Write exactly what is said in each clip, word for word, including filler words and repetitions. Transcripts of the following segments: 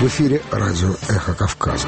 В эфире радио «Эхо Кавказа».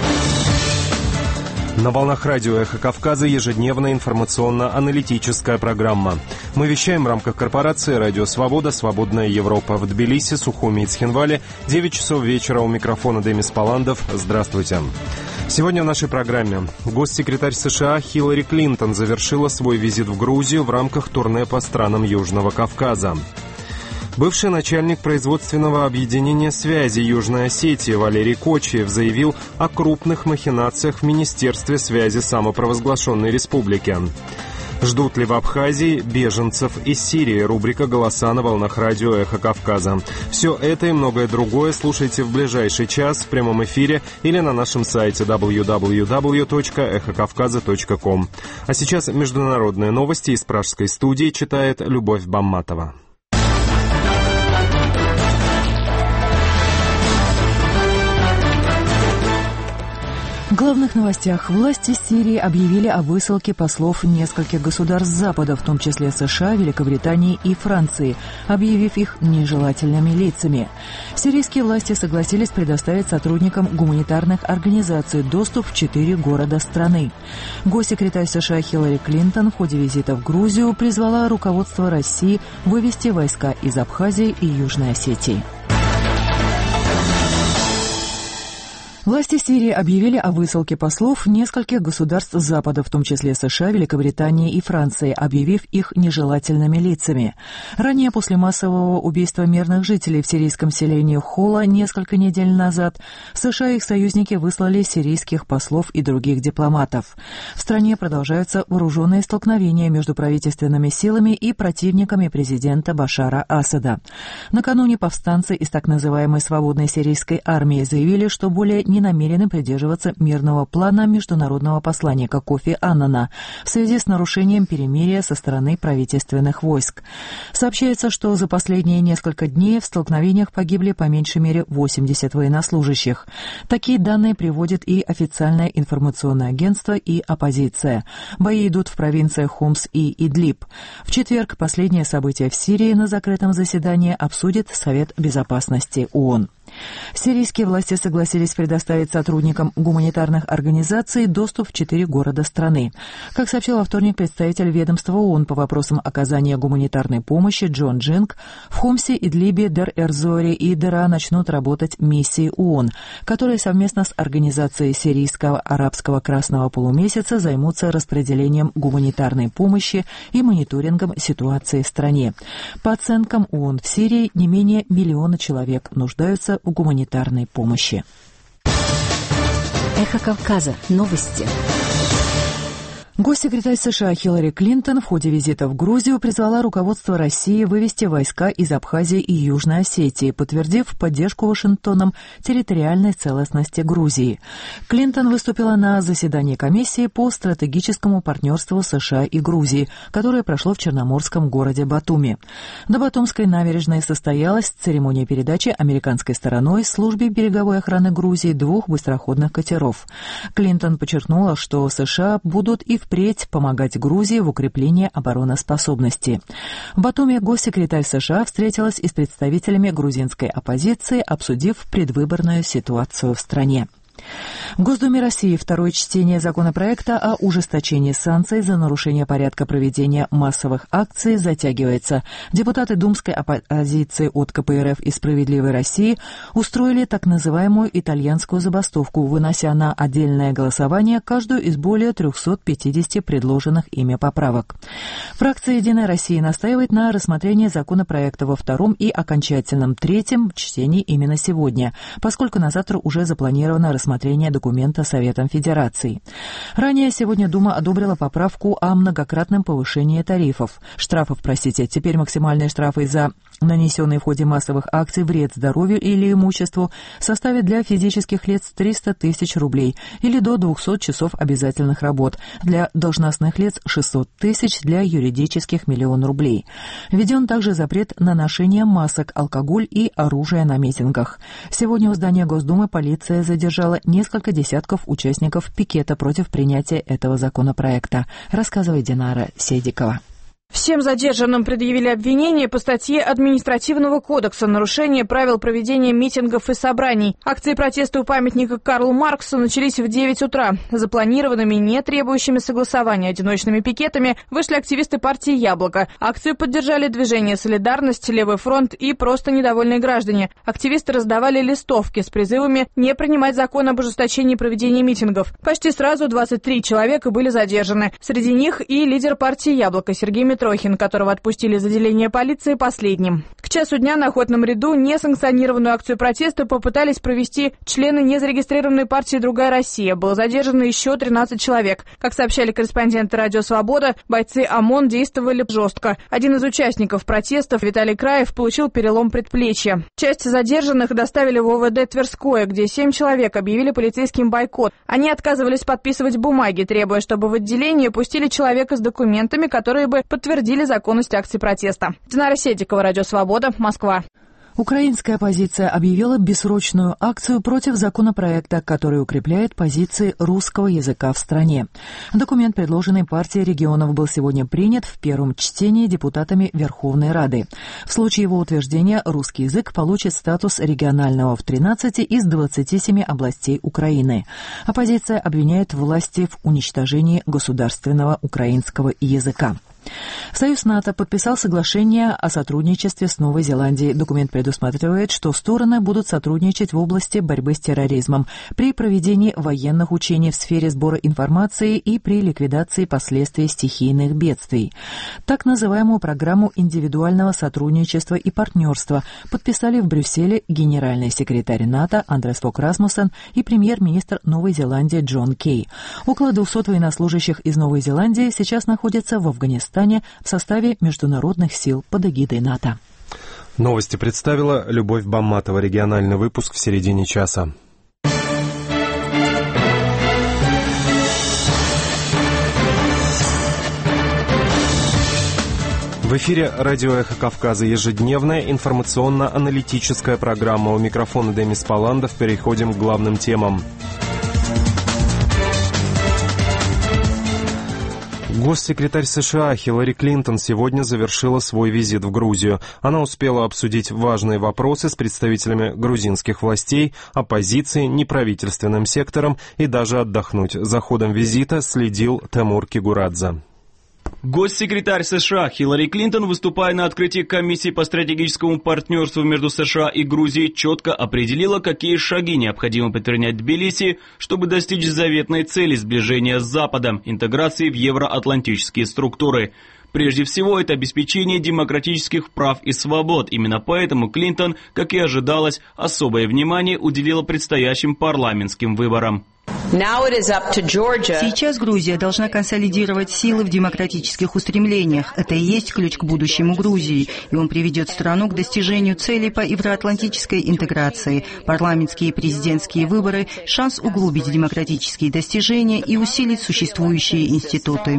На волнах радио «Эхо Кавказа» ежедневная информационно-аналитическая программа. Мы вещаем в рамках корпорации «Радио Свобода», «Свободная Европа» в Тбилиси, Сухуми и Цхинвале. девять часов вечера, у микрофона Демис Паландов. Здравствуйте. Сегодня в нашей программе госсекретарь США Хиллари Клинтон завершила свой визит в Грузию в рамках турне по странам Южного Кавказа. Бывший начальник производственного объединения связи Южной Осетии Валерий Кочиев заявил о крупных махинациях в Министерстве связи самопровозглашенной республики. Ждут ли в Абхазии беженцев из Сирии? Рубрика «Голоса» на волнах радио «Эхо Кавказа». Все это и многое другое слушайте в ближайший час в прямом эфире или на нашем сайте дабл ю дабл ю дабл ю точка эхо кавказа точка ком. А сейчас международные новости из пражской студии читает Любовь Бамматова. В главных новостях. Власти Сирии объявили о высылке послов нескольких государств Запада, в том числе США, Великобритании и Франции, объявив их нежелательными лицами. Сирийские власти согласились предоставить сотрудникам гуманитарных организаций доступ в четыре города страны. Госсекретарь США Хиллари Клинтон в ходе визита в Грузию призвала руководство России вывести войска из Абхазии и Южной Осетии. Власти Сирии объявили о высылке послов нескольких государств Запада, в том числе США, Великобритании и Франции, объявив их нежелательными лицами. Ранее, после массового убийства мирных жителей в сирийском селении Хола несколько недель назад, США и их союзники выслали сирийских послов и других дипломатов. В стране продолжаются вооруженные столкновения между правительственными силами и противниками президента Башара Асада. Накануне повстанцы из так называемой «Свободной сирийской армии» заявили, что более не намерены придерживаться мирного плана международного посланника Кофи Аннана в связи с нарушением перемирия со стороны правительственных войск. Сообщается, что за последние несколько дней в столкновениях погибли по меньшей мере восемьдесят военнослужащих. Такие данные приводит и официальное информационное агентство, и оппозиция. Бои идут в провинциях Хомс и Идлиб. В четверг последние события в Сирии на закрытом заседании обсудит Совет безопасности ООН. Сирийские власти согласились предоставить сотрудникам гуманитарных организаций доступ в четыре города страны. Как сообщил во вторник представитель ведомства ООН по вопросам оказания гуманитарной помощи Джон Джинг, в Хомсе, Идлибе, Дер-Эр-Зоре и Дера начнут работать миссии ООН, которые совместно с Организацией Сирийского арабского красного полумесяца займутся распределением гуманитарной помощи и мониторингом ситуации в стране. По оценкам ООН, в Сирии не менее миллиона человек нуждаются в гуманитарной помощи. Эхо Кавказа. Новости. Госсекретарь США Хиллари Клинтон в ходе визита в Грузию призвала руководство России вывести войска из Абхазии и Южной Осетии, подтвердив поддержку Вашингтоном территориальной целостности Грузии. Клинтон выступила на заседании комиссии по стратегическому партнерству США и Грузии, которое прошло в черноморском городе Батуми. На Батумской набережной состоялась церемония передачи американской стороной службе береговой охраны Грузии двух быстроходных катеров. Клинтон подчеркнула, что США будут и впредь помогать Грузии в укреплении обороноспособности. В Батуми госсекретарь США встретилась и с представителями грузинской оппозиции, обсудив предвыборную ситуацию в стране. В Госдуме России второе чтение законопроекта о ужесточении санкций за нарушение порядка проведения массовых акций затягивается. Депутаты думской оппозиции от ка пэ эр эф и «Справедливой России» устроили так называемую итальянскую забастовку, вынося на отдельное голосование каждую из более трехсот пятидесяти предложенных ими поправок. Фракция «Единая Россия» настаивает на рассмотрении законопроекта во втором и окончательном третьем чтении именно сегодня, поскольку на завтра уже запланировано рассмотрение рассмотрения документа Советом Федерации. Ранее сегодня Дума одобрила поправку о многократном повышении тарифов. Штрафов, простите, теперь максимальные штрафы за нанесенный в ходе массовых акций вред здоровью или имуществу составит для физических лиц триста тысяч рублей или до двухсот часов обязательных работ, для должностных лиц шестьсот тысяч, для юридических миллион рублей. Введен также запрет на ношение масок, алкоголь и оружие на митингах. Сегодня у здания Госдумы полиция задержала несколько десятков участников пикета против принятия этого законопроекта, рассказывает Динара Седикова. Всем задержанным предъявили обвинение по статье Административного кодекса «Нарушение правил проведения митингов и собраний». Акции протеста у памятника Карлу Марксу начались в девять утра. Запланированными, не требующими согласования одиночными пикетами вышли активисты партии «Яблоко». Акцию поддержали движение «Солидарность», «Левый фронт» и просто недовольные граждане. Активисты раздавали листовки с призывами не принимать закон об ужесточении проведения митингов. Почти сразу двадцать три человека были задержаны. Среди них и лидер партии «Яблоко» Сергей Митрохин, которого отпустили из отделения полиции последним. К часу дня на охотном ряду несанкционированную акцию протеста попытались провести члены незарегистрированной партии «Другая Россия». Было задержано еще тринадцать человек. Как сообщали корреспонденты «Радио Свобода», бойцы ОМОН действовали жестко. Один из участников протестов, Виталий Краев, получил перелом предплечья. Часть задержанных доставили в ОВД Тверское, где семь человек объявили полицейским бойкот. Они отказывались подписывать бумаги, требуя, чтобы в отделение пустили человека с документами, которые бы подтвердили подтвердили законность акций протеста. Динара Седикова, Радио Свобода, Москва. Украинская оппозиция объявила бессрочную акцию против законопроекта, который укрепляет позиции русского языка в стране. Документ, предложенный партией регионов, был сегодня принят в первом чтении депутатами Верховной Рады. В случае его утверждения русский язык получит статус регионального в тринадцати из двадцати семи областей Украины. Оппозиция обвиняет власти в уничтожении государственного украинского языка. Союз НАТО подписал соглашение о сотрудничестве с Новой Зеландией. Документ предусматривает, что стороны будут сотрудничать в области борьбы с терроризмом, при проведении военных учений в сфере сбора информации и при ликвидации последствий стихийных бедствий. Так называемую программу индивидуального сотрудничества и партнерства подписали в Брюсселе генеральный секретарь НАТО Андреас Фок Расмуссен и премьер-министр Новой Зеландии Джон Кей. Около двухсот военнослужащих из Новой Зеландии сейчас находятся в Афганистане в составе международных сил под эгидой НАТО. Новости представила Любовь Бамматова. Региональный выпуск в середине часа. В эфире радио «Эхо Кавказа». Ежедневная информационно-аналитическая программа. У микрофона Демис Паландов. Переходим к главным темам. Госсекретарь США Хиллари Клинтон сегодня завершила свой визит в Грузию. Она успела обсудить важные вопросы с представителями грузинских властей, оппозиции, неправительственным сектором и даже отдохнуть. За ходом визита следил Тимур Кигурадзе. Госсекретарь США Хиллари Клинтон, выступая на открытии комиссии по стратегическому партнерству между США и Грузией, четко определила, какие шаги необходимо предпринять Тбилиси, чтобы достичь заветной цели сближения с Западом, интеграции в евроатлантические структуры. Прежде всего, это обеспечение демократических прав и свобод. Именно поэтому Клинтон, как и ожидалось, особое внимание уделила предстоящим парламентским выборам. Сейчас Грузия должна консолидировать силы в демократических устремлениях. Это и есть ключ к будущему Грузии, и он приведет страну к достижению целей по евроатлантической интеграции. Парламентские и президентские выборы – шанс углубить демократические достижения и усилить существующие институты.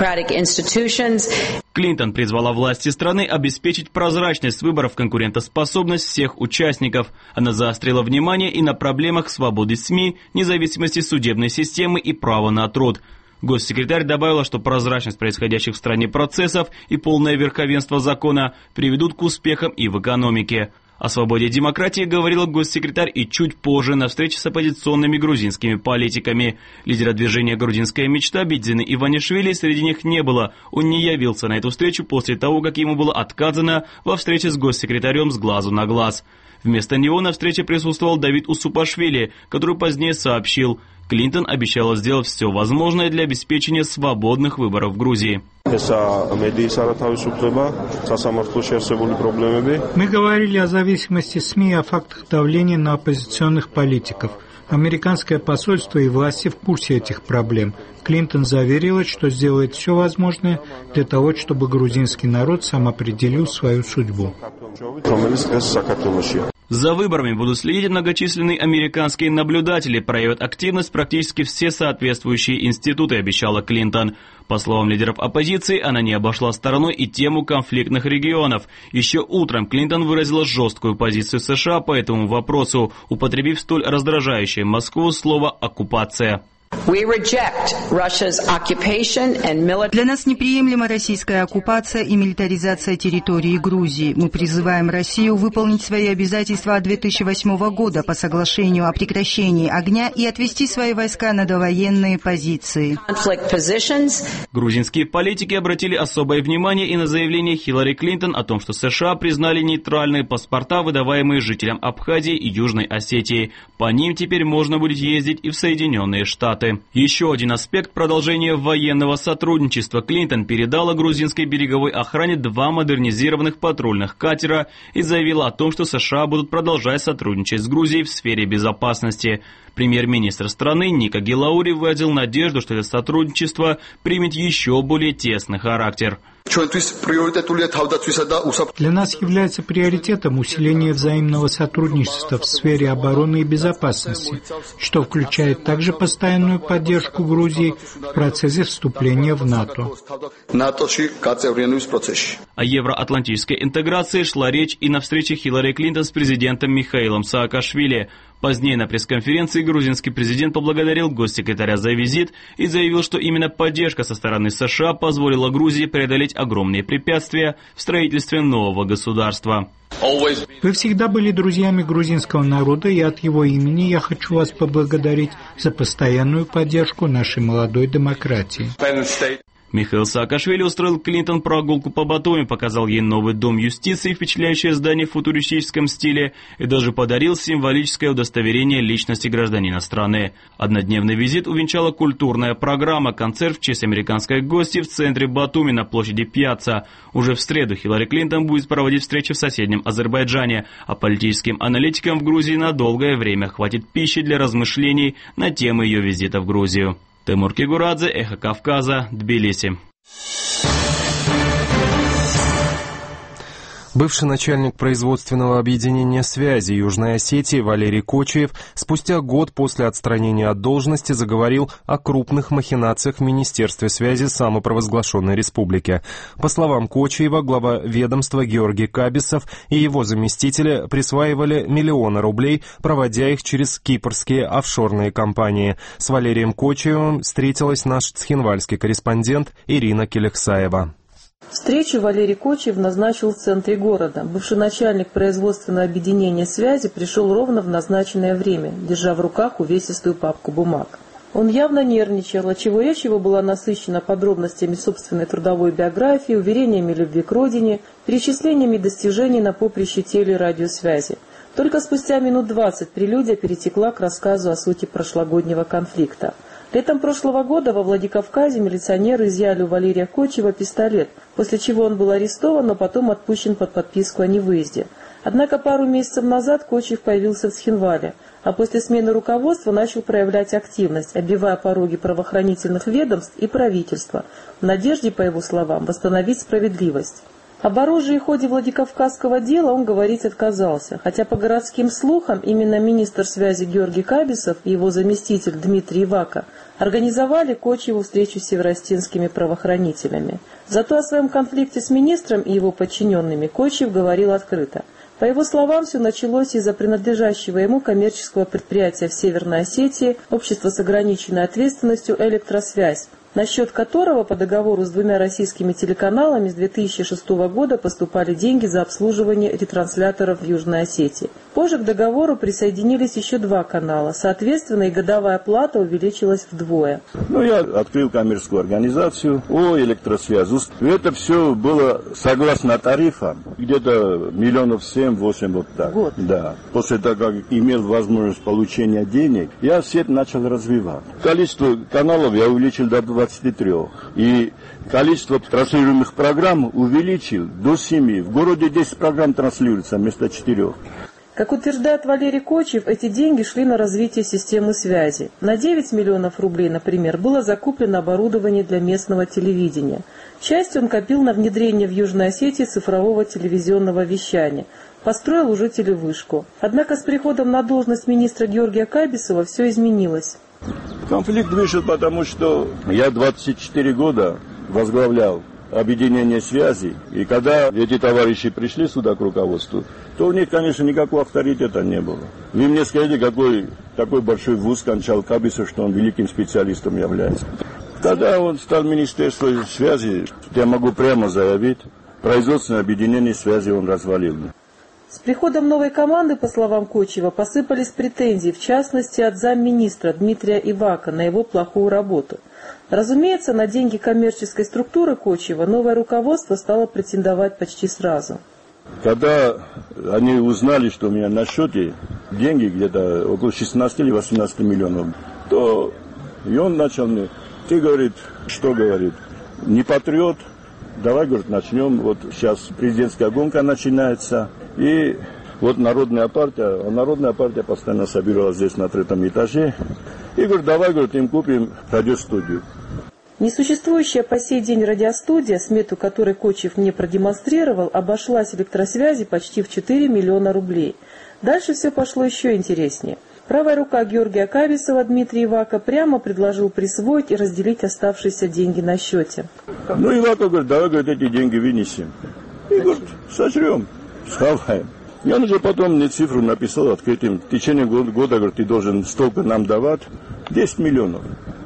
Клинтон призвала власти страны обеспечить прозрачность выборов, конкурентоспособность всех участников. Она заострила внимание и на проблемах свободы СМИ, независимости судебной системы и права на труд. Госсекретарь добавила, что прозрачность происходящих в стране процессов и полное верховенство закона приведут к успехам и в экономике. О свободе и демократии говорила госсекретарь и чуть позже на встрече с оппозиционными грузинскими политиками. Лидера движения «Грузинская мечта» Бидзины Иванишвили среди них не было. Он не явился на эту встречу после того, как ему было отказано во встрече с госсекретарем с глазу на глаз. Вместо него на встрече присутствовал Давид Усупашвили, который позднее сообщил: Клинтон обещала сделать все возможное для обеспечения свободных выборов в Грузии. Мы говорили о зависимости СМИ и о фактах давления на оппозиционных политиков. Американское посольство и власти в курсе этих проблем. Клинтон заверила, что сделает все возможное для того, чтобы грузинский народ сам определил свою судьбу. За выборами будут следить многочисленные американские наблюдатели, проявят активность практически все соответствующие институты, обещала Клинтон. По словам лидеров оппозиции, она не обошла стороной и тему конфликтных регионов. Еще утром Клинтон выразила жесткую позицию США по этому вопросу, употребив столь раздражающее Москву слово «оккупация». Для нас неприемлема российская оккупация и милитаризация территории Грузии. Мы призываем Россию выполнить свои обязательства от две тысячи восьмого года по соглашению о прекращении огня и отвести свои войска на довоенные позиции. Грузинские политики обратили особое внимание и на заявление Хиллари Клинтон о том, что США признали нейтральные паспорта, выдаваемые жителям Абхазии и Южной Осетии. По ним теперь можно будет ездить и в Соединенные Штаты. Еще один аспект продолжения военного сотрудничества. Клинтон передала грузинской береговой охране два модернизированных патрульных катера и заявила о том, что США будут продолжать сотрудничать с Грузией в сфере безопасности. Премьер-министр страны Ника Гелаури выразил надежду, что это сотрудничество примет еще более тесный характер. Для нас является приоритетом усиление взаимного сотрудничества в сфере обороны и безопасности, что включает также постоянную поддержку Грузии в процессе вступления в НАТО. О евроатлантической интеграции шла речь и на встрече Хиллари Клинтон с президентом Михаилом Саакашвили. Позднее на пресс-конференции грузинский президент поблагодарил госсекретаря за визит и заявил, что именно поддержка со стороны США позволила Грузии преодолеть огромные препятствия в строительстве нового государства. Вы всегда были друзьями грузинского народа, и от его имени я хочу вас поблагодарить за постоянную поддержку нашей молодой демократии. Михаил Саакашвили устроил Клинтон прогулку по Батуми, показал ей новый дом юстиции, впечатляющее здание в футуристическом стиле, и даже подарил символическое удостоверение личности гражданина страны. Однодневный визит увенчала культурная программа, концерт в честь американской гости в центре Батуми на площади Пьяцца. Уже в среду Хиллари Клинтон будет проводить встречи в соседнем Азербайджане, а политическим аналитикам в Грузии на долгое время хватит пищи для размышлений на тему ее визита в Грузию. Тимур Кигурадзе, Эхо Кавказа, Тбилиси. Бывший начальник производственного объединения «Связи» Южной Осетии Валерий Кочиев спустя год после отстранения от должности заговорил о крупных махинациях в Министерстве связи самопровозглашенной республики. По словам Кочиева, глава ведомства Георгий Кабисов и его заместители присваивали миллионы рублей, проводя их через кипрские офшорные компании. С Валерием Кочиевым встретилась наш цхинвальский корреспондент Ирина Келексаева. Встречу Валерий Кочиев назначил в центре города. Бывший начальник производственного объединения «Связи» пришел ровно в назначенное время, держа в руках увесистую папку бумаг. Он явно нервничал, отчего речь его была насыщена подробностями собственной трудовой биографии, уверениями любви к родине, перечислениями достижений на поприще теле- и радиосвязи. Только спустя минут двадцать прелюдия перетекла к рассказу о сути прошлогоднего конфликта. Летом прошлого года во Владикавказе милиционеры изъяли у Валерия Кочиева пистолет, после чего он был арестован, но потом отпущен под подписку о невыезде. Однако пару месяцев назад Кочиев появился в Цхинвале, а после смены руководства начал проявлять активность, оббивая пороги правоохранительных ведомств и правительства, в надежде, по его словам, восстановить справедливость. Об оружии и ходе Владикавказского дела он говорить отказался, хотя по городским слухам именно министр связи Георгий Кабисов и его заместитель Дмитрий Ивако организовали Кочиеву встречу с северостинскими правоохранителями. Зато о своем конфликте с министром и его подчиненными Кочиев говорил открыто. По его словам, все началось из-за принадлежащего ему коммерческого предприятия в Северной Осетии, общество с ограниченной ответственностью «Электросвязь», на счет которого по договору с двумя российскими телеканалами с две тысячи шестого года поступали деньги за обслуживание ретрансляторов в Южной Осетии. Позже к договору присоединились еще два канала, соответственно, и годовая плата увеличилась вдвое. Ну, я открыл коммерческую организацию о электросвязи. Это все было согласно тарифам, где-то миллионов семь-восемь вот так. Год. Да. После того, как имел возможность получения денег, я сеть начал развивать. Количество каналов я увеличил до двадцати трех. И количество транслируемых программ увеличил до семи. В городе десять программ транслируется вместо четырех. Как утверждает Валерий Кочиев, эти деньги шли на развитие системы связи. На девять миллионов рублей, например, было закуплено оборудование для местного телевидения. Часть он копил на внедрение в Южной Осетии цифрового телевизионного вещания. Построил уже телевышку. Однако с приходом на должность министра Георгия Кабисова все изменилось. Конфликт вышел, потому что я двадцать четыре года возглавлял объединения связи. И когда эти товарищи пришли сюда к руководству, то у них, конечно, никакого авторитета не было. Вы мне скажите, какой такой большой вуз кончал Кабисов, что он великим специалистом является. Когда он стал Министерством связи, я могу прямо заявить, производственное объединение связи он развалил. С приходом новой команды, по словам Кочева, посыпались претензии, в частности, от замминистра Дмитрия Ивака на его плохую работу. Разумеется, на деньги коммерческой структуры Кочева новое руководство стало претендовать почти сразу. Когда они узнали, что у меня на счете деньги где-то около шестнадцати или восемнадцати миллионов, то и он начал мне, ты, говорит, что говорит, не патриот, давай, говорит, начнем, вот сейчас президентская гонка начинается, и вот Народная партия, а Народная партия постоянно собиралась здесь на третьем этаже, и говорит, давай, говорит, им купим радиостудию. Несуществующая по сей день радиостудия, смету которой Кочев мне продемонстрировал, обошлась электросвязи почти в четыре миллиона рублей. Дальше все пошло еще интереснее. Правая рука Георгия Кабисова, Дмитрий Ивака, прямо предложил присвоить и разделить оставшиеся деньги на счете. Ну, Ивака говорит, давай, говорит, эти деньги вынесем. И говорит, сожрем, схаваем. И он уже потом мне цифру написал открытым. В течение года, года говорит, ты должен столько нам давать, десять миллионов.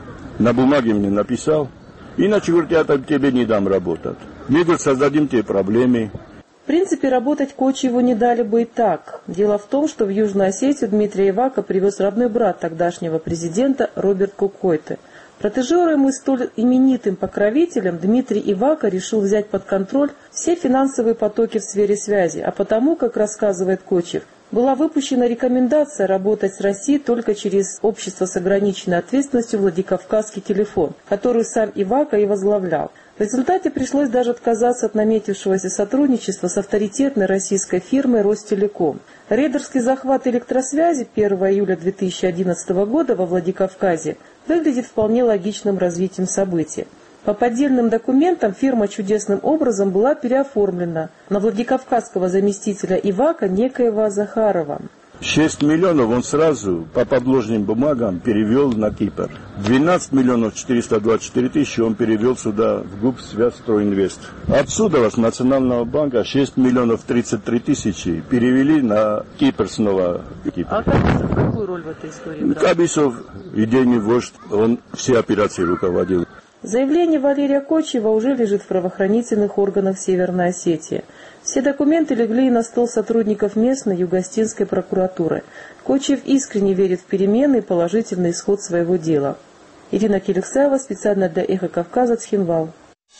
На бумаге мне написал. Иначе, говорит, я тебе не дам работать. Мы, говорит, создадим тебе проблемы. В принципе, работать Кочеву не дали бы и так. Дело в том, что в Южную Осетию Дмитрия Ивака привез родной брат тогдашнего президента Роберт Кукойте. Протежируемый столь именитым покровителем, Дмитрий Ивака решил взять под контроль все финансовые потоки в сфере связи, а потому, как рассказывает Кочев, была выпущена рекомендация работать с Россией только через общество с ограниченной ответственностью «Владикавказский телефон», которую сам Ивака и возглавлял. В результате пришлось даже отказаться от наметившегося сотрудничества с авторитетной российской фирмой «Ростелеком». Рейдерский захват электросвязи первого июля две тысячи одиннадцатого года во Владикавказе выглядит вполне логичным развитием событий. По поддельным документам фирма чудесным образом была переоформлена на владикавказского заместителя Ивака некоего Захарова. шесть миллионов он сразу по подложным бумагам перевел на Кипр. двенадцать миллионов четыреста двадцать четыре тысячи он перевел сюда в ГУП «Связстройинвест». Отсюда, с Национального банка, шесть миллионов тридцать три тысячи перевели на Кипр снова. А Кабисов какую роль в этой истории играл? Кабисов, идейный вождь, он все операции руководил. Заявление Валерия Кочева уже лежит в правоохранительных органах Северной Осетии. Все документы легли на стол сотрудников местной югостинской прокуратуры. Кочев искренне верит в перемены и положительный исход своего дела. Ирина Келексаева, специально для «Эхо Кавказа», Цхинвал.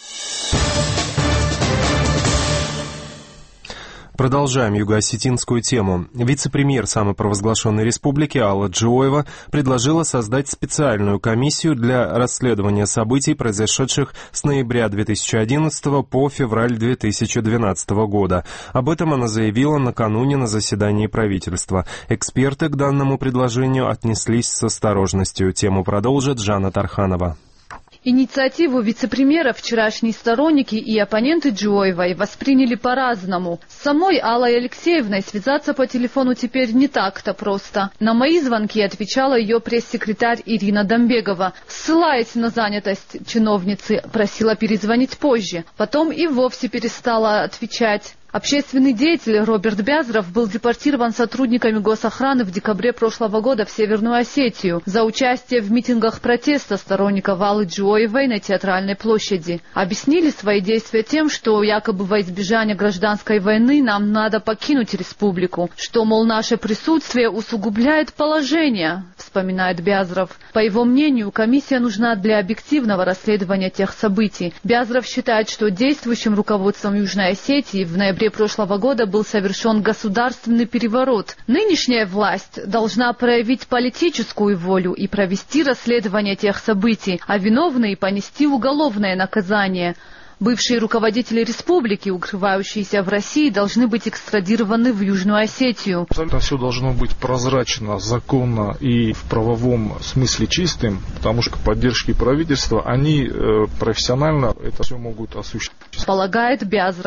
Продолжаем юго-осетинскую тему. Вице-премьер самопровозглашенной республики Алла Джиоева предложила создать специальную комиссию для расследования событий, произошедших с ноября две тысячи одиннадцатого по февраль две тысячи двенадцатого года. Об этом она заявила накануне на заседании правительства. Эксперты к данному предложению отнеслись с осторожностью. Тему продолжит Жанна Тарханова. Инициативу вице-премьера вчерашние сторонники и оппоненты Джиоевой восприняли по-разному. С самой Аллой Алексеевной связаться по телефону теперь не так-то просто. На мои звонки отвечала ее пресс-секретарь Ирина Домбегова. Ссылаясь на занятость чиновницы, просила перезвонить позже. Потом и вовсе перестала отвечать. Общественный деятель Роберт Бязров был депортирован сотрудниками госохраны в декабре прошлого года в Северную Осетию за участие в митингах протеста сторонников Аллы Джиоевой на Театральной площади. Объяснили свои действия тем, что якобы во избежание гражданской войны нам надо покинуть республику, что, мол, наше присутствие усугубляет положение, вспоминает Бязров. По его мнению, комиссия нужна для объективного расследования тех событий. Бязров считает, что действующим руководством Южной Осетии в ноябре В ноябре прошлого года был совершен государственный переворот. Нынешняя власть должна проявить политическую волю и провести расследование тех событий, а виновные понести уголовное наказание. Бывшие руководители республики, укрывающиеся в России, должны быть экстрадированы в Южную Осетию. Абсолютно все должно быть прозрачно, законно и в правовом смысле чистым, потому что поддержки правительства, они э, профессионально это все могут осуществить. Полагает Бязров.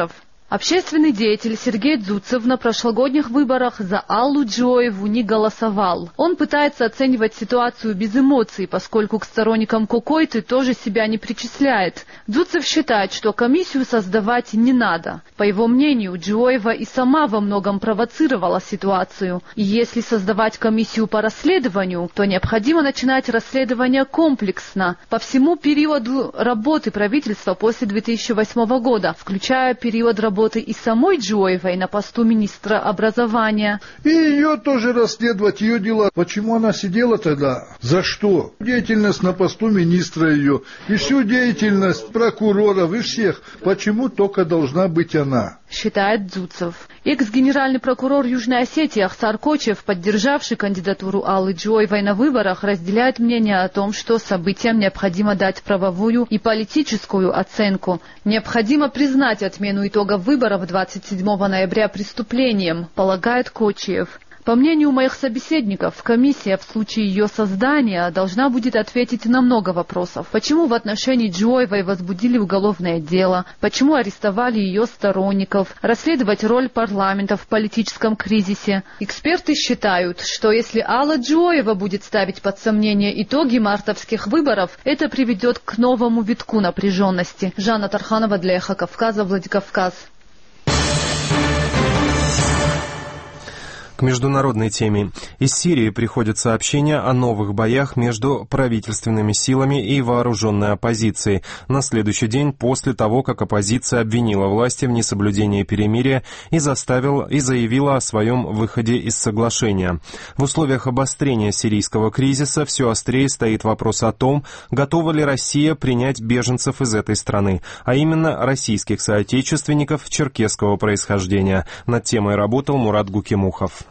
Общественный деятель Сергей Дзуцев на прошлогодних выборах за Аллу Джоеву не голосовал. Он пытается оценивать ситуацию без эмоций, поскольку к сторонникам Кокойты тоже себя не причисляет. Дзуцев считает, что комиссию создавать не надо. По его мнению, Джоева и сама во многом провоцировала ситуацию. И если создавать комиссию по расследованию, то необходимо начинать расследование комплексно, по всему периоду работы правительства после две тысячи восьмого года, включая период работы и самой Джоевой на посту министра образования. И ее тоже расследовать, ее дела. Почему она сидела тогда? За что? Деятельность на посту министра ее, и всю деятельность прокуроров, и всех. Почему только должна быть она? Считает Дзуцев. Экс-генеральный прокурор Южной Осетии Ахсар Кочев, поддержавший кандидатуру Аллы Джоевой на выборах, разделяет мнение о том, что событиям необходимо дать правовую и политическую оценку. Необходимо признать отмену итогов выборов двадцать седьмого ноября преступлением, полагает Кочев. По мнению моих собеседников, комиссия в случае ее создания должна будет ответить на много вопросов. Почему в отношении Джоевой возбудили уголовное дело? Почему арестовали ее сторонников? Расследовать роль парламента в политическом кризисе? Эксперты считают, что если Алла Джоева будет ставить под сомнение итоги мартовских выборов, это приведет к новому витку напряженности. Жанна Тарханова для Эхо Кавказа, Владикавказ. К международной теме. Из Сирии приходят сообщения о новых боях между правительственными силами и вооруженной оппозицией на следующий день после того, как оппозиция обвинила власти в несоблюдении перемирия и заставила и заявила о своем выходе из соглашения. В условиях обострения сирийского кризиса все острее стоит вопрос о том, готова ли Россия принять беженцев из этой страны, а именно российских соотечественников черкесского происхождения. Над темой работал Мурат Гукимухов.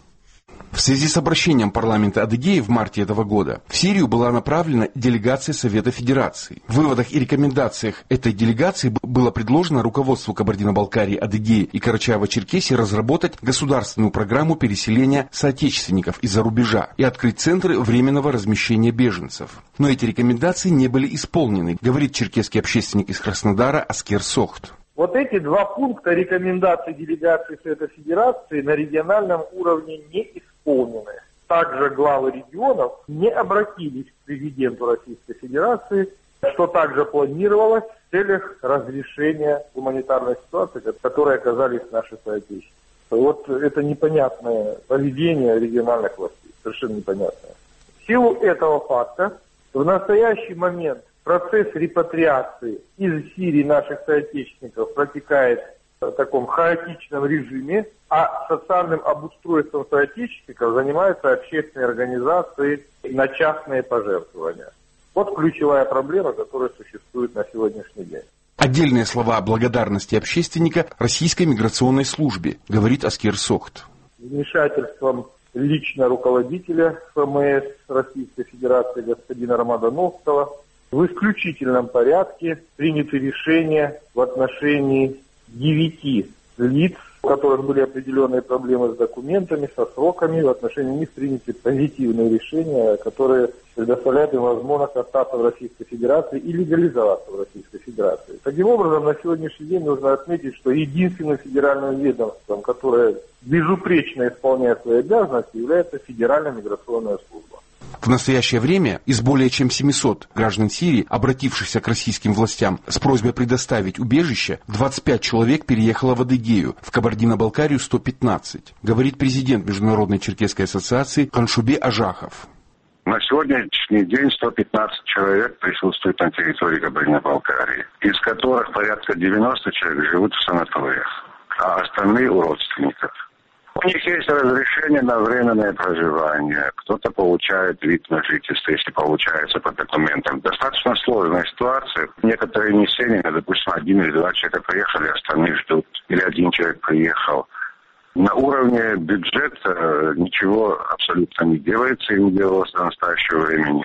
В связи с обращением парламента Адыгеи в марте этого года в Сирию была направлена делегация Совета Федерации. В выводах и рекомендациях этой делегации было предложено руководству Кабардино-Балкарии, Адыгеи и Карачаево-Черкесии разработать государственную программу переселения соотечественников из-за рубежа и открыть центры временного размещения беженцев. Но эти рекомендации не были исполнены, говорит черкесский общественник из Краснодара Аскер Сохт. Вот эти два пункта рекомендаций делегации Совета Федерации на региональном уровне не исполнены. Также главы регионов не обратились к президенту Российской Федерации, что также планировалось в целях разрешения гуманитарной ситуации, в которой оказались наши соотечественники. Вот это непонятное поведение региональных властей, совершенно непонятное. В силу этого факта в настоящий момент процесс репатриации из Сирии наших соотечественников протекает в таком хаотичном режиме, а социальным обустройством соотечественников занимаются общественные организации на частные пожертвования. Вот ключевая проблема, которая существует на сегодняшний день. Отдельные слова благодарности общественника Российской миграционной службе, говорит Аскер Сохт. Вмешательством лично руководителя ФМС Российской Федерации господина Рамадановского в исключительном порядке приняты решения в отношении девяти лиц, у которых были определенные проблемы с документами, со сроками. В отношении них приняты позитивные решения, которые предоставляют им возможность остаться в Российской Федерации и легализоваться в Российской Федерации. Таким образом, на сегодняшний день нужно отметить, что единственным федеральным ведомством, которое безупречно исполняет свои обязанности, является Федеральная миграционная служба. В настоящее время из более чем семисот граждан Сирии, обратившихся к российским властям с просьбой предоставить убежище, двадцать пять человек переехало в Адыгею, в Кабардино-Балкарию сто пятнадцать, говорит президент Международной черкесской ассоциации Каншубе Ажахов. На сегодняшний день сто пятнадцать человек присутствуют на территории Кабардино-Балкарии, из которых порядка девяносто человек живут в санаториях, а остальные у родственников. У них есть разрешение на временное проживание. Кто-то получает вид на жительство, если получается по документам. Достаточно сложная ситуация. Некоторые несения, допустим, один или два человека приехали, остальные ждут. Или один человек приехал. На уровне бюджета ничего абсолютно не делается и не делалось до настоящего времени.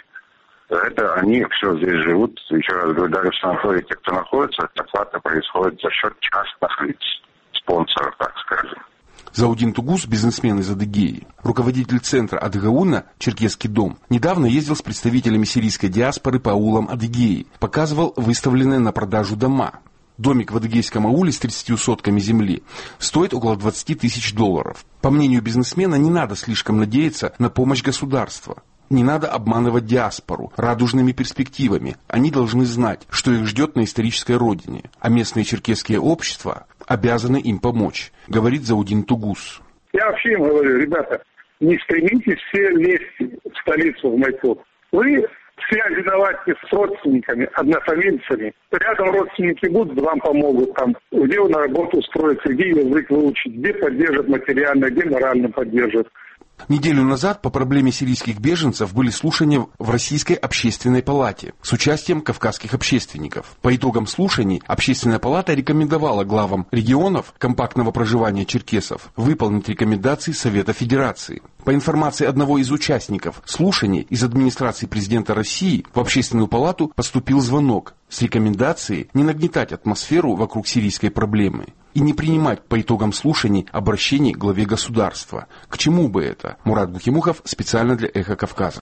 Это они все здесь живут. Еще раз говорю, даже в санатории те, кто находится, оплата происходит за счет частных лиц, спонсоров, так скажем. Заудин Тугус, бизнесмен из Адыгеи, руководитель центра Адыгауна «Черкесский дом», недавно ездил с представителями сирийской диаспоры по аулам Адыгеи, показывал выставленные на продажу дома. Домик в Адыгейском ауле с тридцатью сотками земли стоит около двадцати тысяч долларов. По мнению бизнесмена, не надо слишком надеяться на помощь государства. Не надо обманывать диаспору радужными перспективами. Они должны знать, что их ждет на исторической родине, а местные черкесские общества обязаны им помочь, говорит Заудин Тугус. Я вообще им говорю, ребята, не стремитесь все лезть в столицу, в Майкоп. Вы связи давайте с родственниками, однофамильцами. Рядом родственники будут, вам помогут, там, где на работу устроиться, где язык выучить, где поддержат материально, где морально поддержат. Неделю назад по проблеме сирийских беженцев были слушания в Российской общественной палате с участием кавказских общественников. По итогам слушаний Общественная палата рекомендовала главам регионов компактного проживания черкесов выполнить рекомендации Совета Федерации. По информации одного из участников слушаний из администрации президента России в Общественную палату поступил звонок с рекомендацией не нагнетать атмосферу вокруг сирийской проблемы и не принимать по итогам слушаний обращений к главе государства. К чему бы это? Мурат Бухимухов специально для «Эхо Кавказа».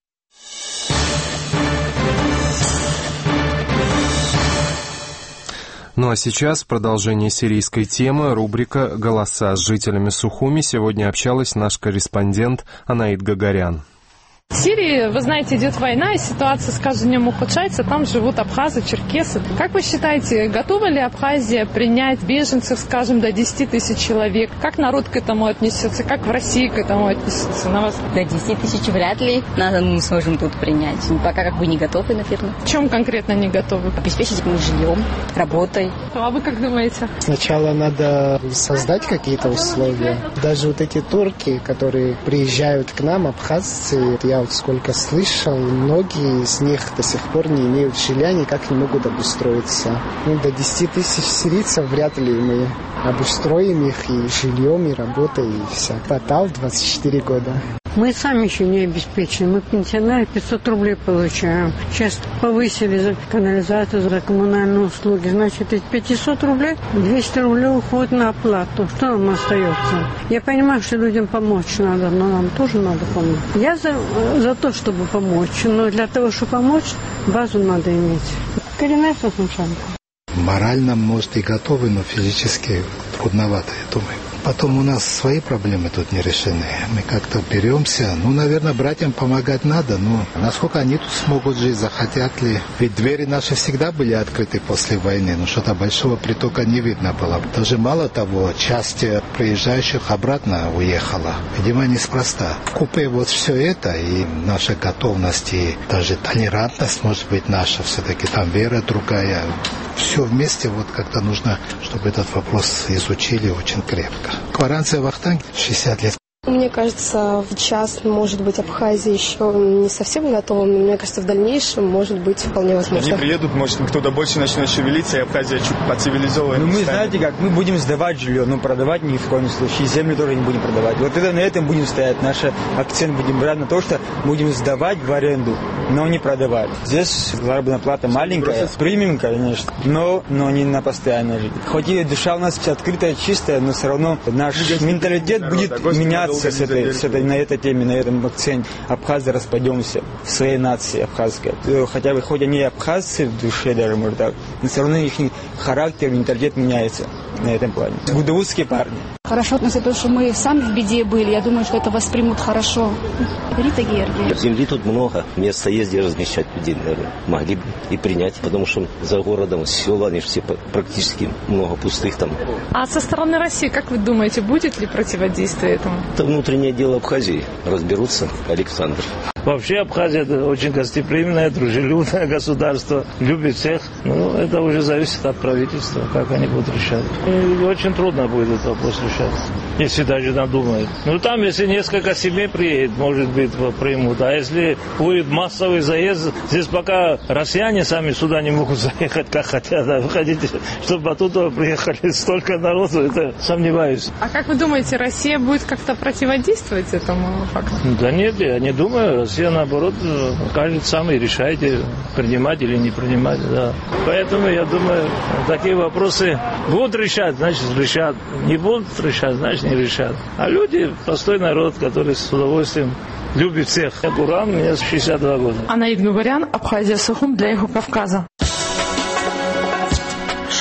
Ну а сейчас в продолжение сирийской темы рубрика «Голоса». С жителями Сухуми сегодня общалась наш корреспондент Анаид Гагарян. В Сирии, вы знаете, идет война, и ситуация с каждым днем ухудшается. Там живут абхазы, черкесы. Как вы считаете, готова ли Абхазия принять беженцев, скажем, до десяти тысяч человек? Как народ к этому отнесется? Как в России к этому отнесется? На вас? До десяти тысяч вряд ли нас мы сможем тут принять. Пока как бы не готовы, наверное. В чем конкретно не готовы? Обеспечить мы жильем, работой. А вы как думаете? Сначала надо создать какие-то условия. Даже вот эти турки, которые приезжают к нам, абхазцы, я вот сколько слышал, многие из них до сих пор не имеют жилья, никак не могут обустроиться. Ну, до десяти тысяч сирийцев вряд ли мы обустроим их и жильем, и работой, и все. Тотал двадцать четыре года. Мы сами еще не обеспечены. Мы пенсионеры пятьсот рублей получаем. Сейчас повысили за канализацию, за коммунальные услуги. Значит, из пятисот рублей двести рублей уходит на оплату. Что нам остается? Я понимаю, что людям помочь надо, но нам тоже надо помочь. Я за, за то, чтобы помочь. Но для того, чтобы помочь, базу надо иметь. Коренная сначала. Морально, может, и готовы, но физически трудновато, я думаю. Потом у нас свои проблемы тут не решены. Мы как-то беремся. Ну, наверное, братьям помогать надо, но насколько они тут смогут жить, захотят ли. Ведь двери наши всегда были открыты после войны, но что-то большого притока не видно было. Даже мало того, часть приезжающих обратно уехала. Видимо, неспроста. В купе вот все это, и наша готовность, и даже толерантность, может быть, наша, все-таки там вера другая. Все вместе вот как-то нужно, чтобы этот вопрос изучили очень крепко. Кваранция Вахтанг, шестьдесят лет. Мне кажется, сейчас, может быть, Абхазия еще не совсем готова, но мне кажется, в дальнейшем, может быть, вполне возможно. Они приедут, может, кто-то больше начнет шевелиться, и Абхазия чуть поцивилизованнее. Ну, мы, станет. знаете как, мы будем сдавать жилье, но продавать ни в коем случае, землю тоже не будем продавать. Вот это на этом будем стоять, наш акцент будем брать на то, что будем сдавать в аренду, но не продавать. Здесь заработная плата маленькая, примем, конечно, но, но не на постоянное жилье. Хоть и душа у нас открытая, чистая, но все равно наш менталитет будет меняться. С этой, с этой, на этой теме, на этом акценте. Абхазы распадемся в своей нации абхазской. Хотя бы, хоть они и абхазцы в душе даже, может так, но все равно их характер, менталитет меняется на этом плане. Гудовудские парни. Хорошо относятся, потому что мы сами в беде были. Я думаю, что это воспримут хорошо. Рита Георгиевна. Земли тут много. Место есть, где размещать людей, наверное. Могли бы и принять, потому что за городом села, они все практически много пустых там. А со стороны России, как вы думаете, будет ли противодействие этому? Это внутреннее дело Абхазии. Разберутся, Александр. Вообще Абхазия это очень гостеприимное, дружелюбное государство, любит всех. Ну, это уже зависит от правительства, как они будут решать. И очень трудно будет этот вопрос решать, если даже надумают. Ну, там, если несколько семей приедет, может быть, примут. А если будет массовый заезд, здесь пока россияне сами сюда не могут заехать, как хотят. А вы хотите, чтобы оттуда приехали столько народу, это сомневаюсь. А как вы думаете, Россия будет как-то противодействовать этому факту? Да нет, я не думаю. Россия, наоборот, каждый сам и решайте, принимать или не принимать. Да. Поэтому, я думаю, такие вопросы будут решать, значит, решат. Не будут решать, значит, не решат. А люди, простой народ, который с удовольствием любит всех. Буран, мне шестьдесят два года. Анаид Гагарян, Абхазия, Сухум для «Эхо Кавказа».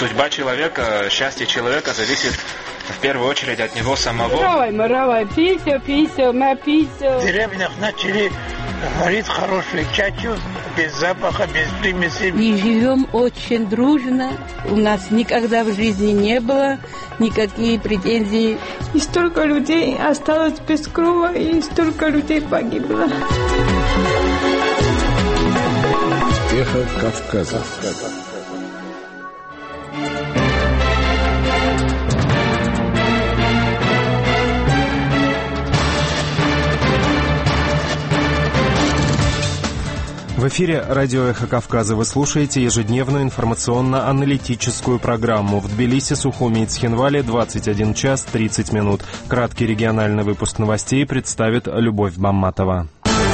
Судьба человека, счастье человека зависит в первую очередь от него самого. В деревнях начали варить хорошую чачу, без запаха, без примесей. И живем очень дружно. У нас никогда в жизни не было никаких претензий. И столько людей осталось без крова, и столько людей погибло. Эхо Кавказа. В эфире радио «Эхо Кавказа» вы слушаете ежедневную информационно-аналитическую программу. В Тбилиси, Сухуми и Цхинвале двадцать один час тридцать минут. Краткий региональный выпуск новостей представит Любовь Бамматова.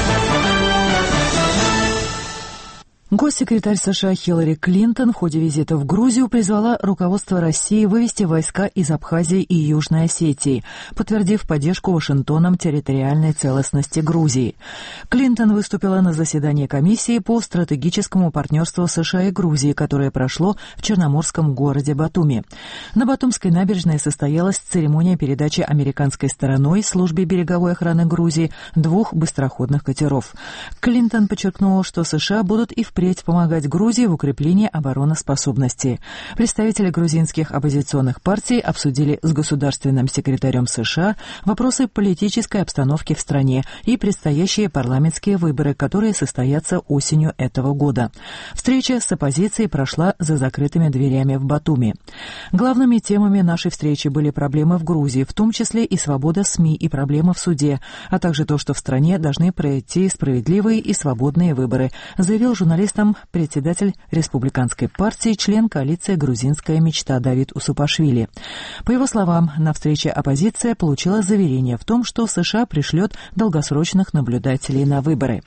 Госсекретарь США Хиллари Клинтон в ходе визита в Грузию призвала руководство России вывести войска из Абхазии и Южной Осетии, подтвердив поддержку Вашингтоном территориальной целостности Грузии. Клинтон выступила на заседании комиссии по стратегическому партнерству США и Грузии, которое прошло в черноморском городе Батуми. На Батумской набережной состоялась церемония передачи американской стороной службе береговой охраны Грузии двух быстроходных катеров. Клинтон подчеркнула, что США будут и в впредь помогать Грузии в укреплении обороноспособности. Представители грузинских оппозиционных партий обсудили с государственным секретарем США вопросы политической обстановки в стране и предстоящие парламентские выборы, которые состоятся осенью этого года. Встреча с оппозицией прошла за закрытыми дверями в Батуми. Главными темами нашей встречи были проблемы в Грузии, в том числе и свобода СМИ и проблемы в суде, а также то, что в стране должны пройти справедливые и свободные выборы, заявил журналист председатель республиканской партии, член коалиции «Грузинская мечта» Давид Усупашвили. По его словам, на встрече оппозиция получила заверение в том, что США пришлет долгосрочных наблюдателей на выборы.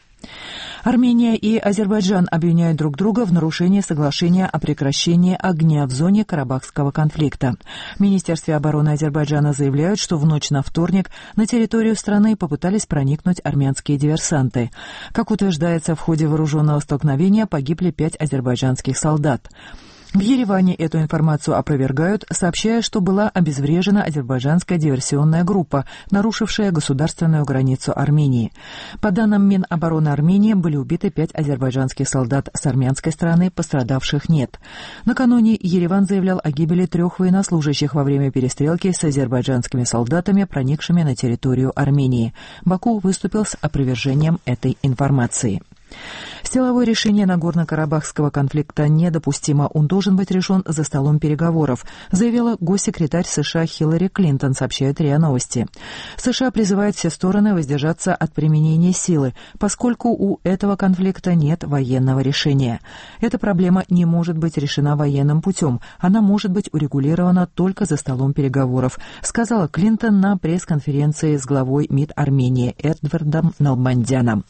Армения и Азербайджан обвиняют друг друга в нарушении соглашения о прекращении огня в зоне Карабахского конфликта. В Министерстве обороны Азербайджана заявляют, что в ночь на вторник на территорию страны попытались проникнуть армянские диверсанты. Как утверждается, в ходе вооруженного столкновения погибли пять азербайджанских солдат. В Ереване эту информацию опровергают, сообщая, что была обезврежена азербайджанская диверсионная группа, нарушившая государственную границу Армении. По данным Минобороны Армении, были убиты пять азербайджанских солдат с армянской стороны, пострадавших нет. Накануне Ереван заявлял о гибели трех военнослужащих во время перестрелки с азербайджанскими солдатами, проникшими на территорию Армении. Баку выступил с опровержением этой информации. Силовое решение Нагорно-Карабахского конфликта недопустимо, он должен быть решен за столом переговоров, заявила госсекретарь США Хиллари Клинтон, сообщает РИА Новости. США призывает все стороны воздержаться от применения силы, поскольку у этого конфликта нет военного решения. Эта проблема не может быть решена военным путем, она может быть урегулирована только за столом переговоров, сказала Клинтон на пресс-конференции с главой МИД Армении Эдвардом Налбандяном.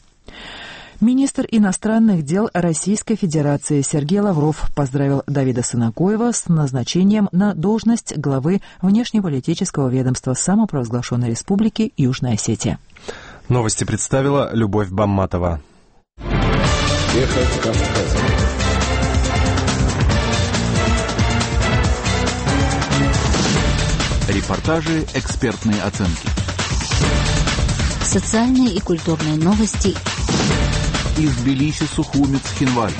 Министр иностранных дел Российской Федерации Сергей Лавров поздравил Давида Сынакоева с назначением на должность главы внешнеполитического ведомства самопровозглашенной республики Южная Осетия. Новости представила Любовь Бамматова. Эхо Кавказа. Репортажи, экспертные оценки. Социальные и культурные новости. Из Тбилиси, Сухуми, Цхинвали.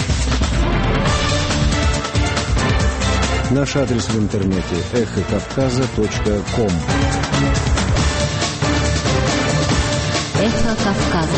Наш адрес в интернете эхо кавказа точка ком. Эхо Кавказа.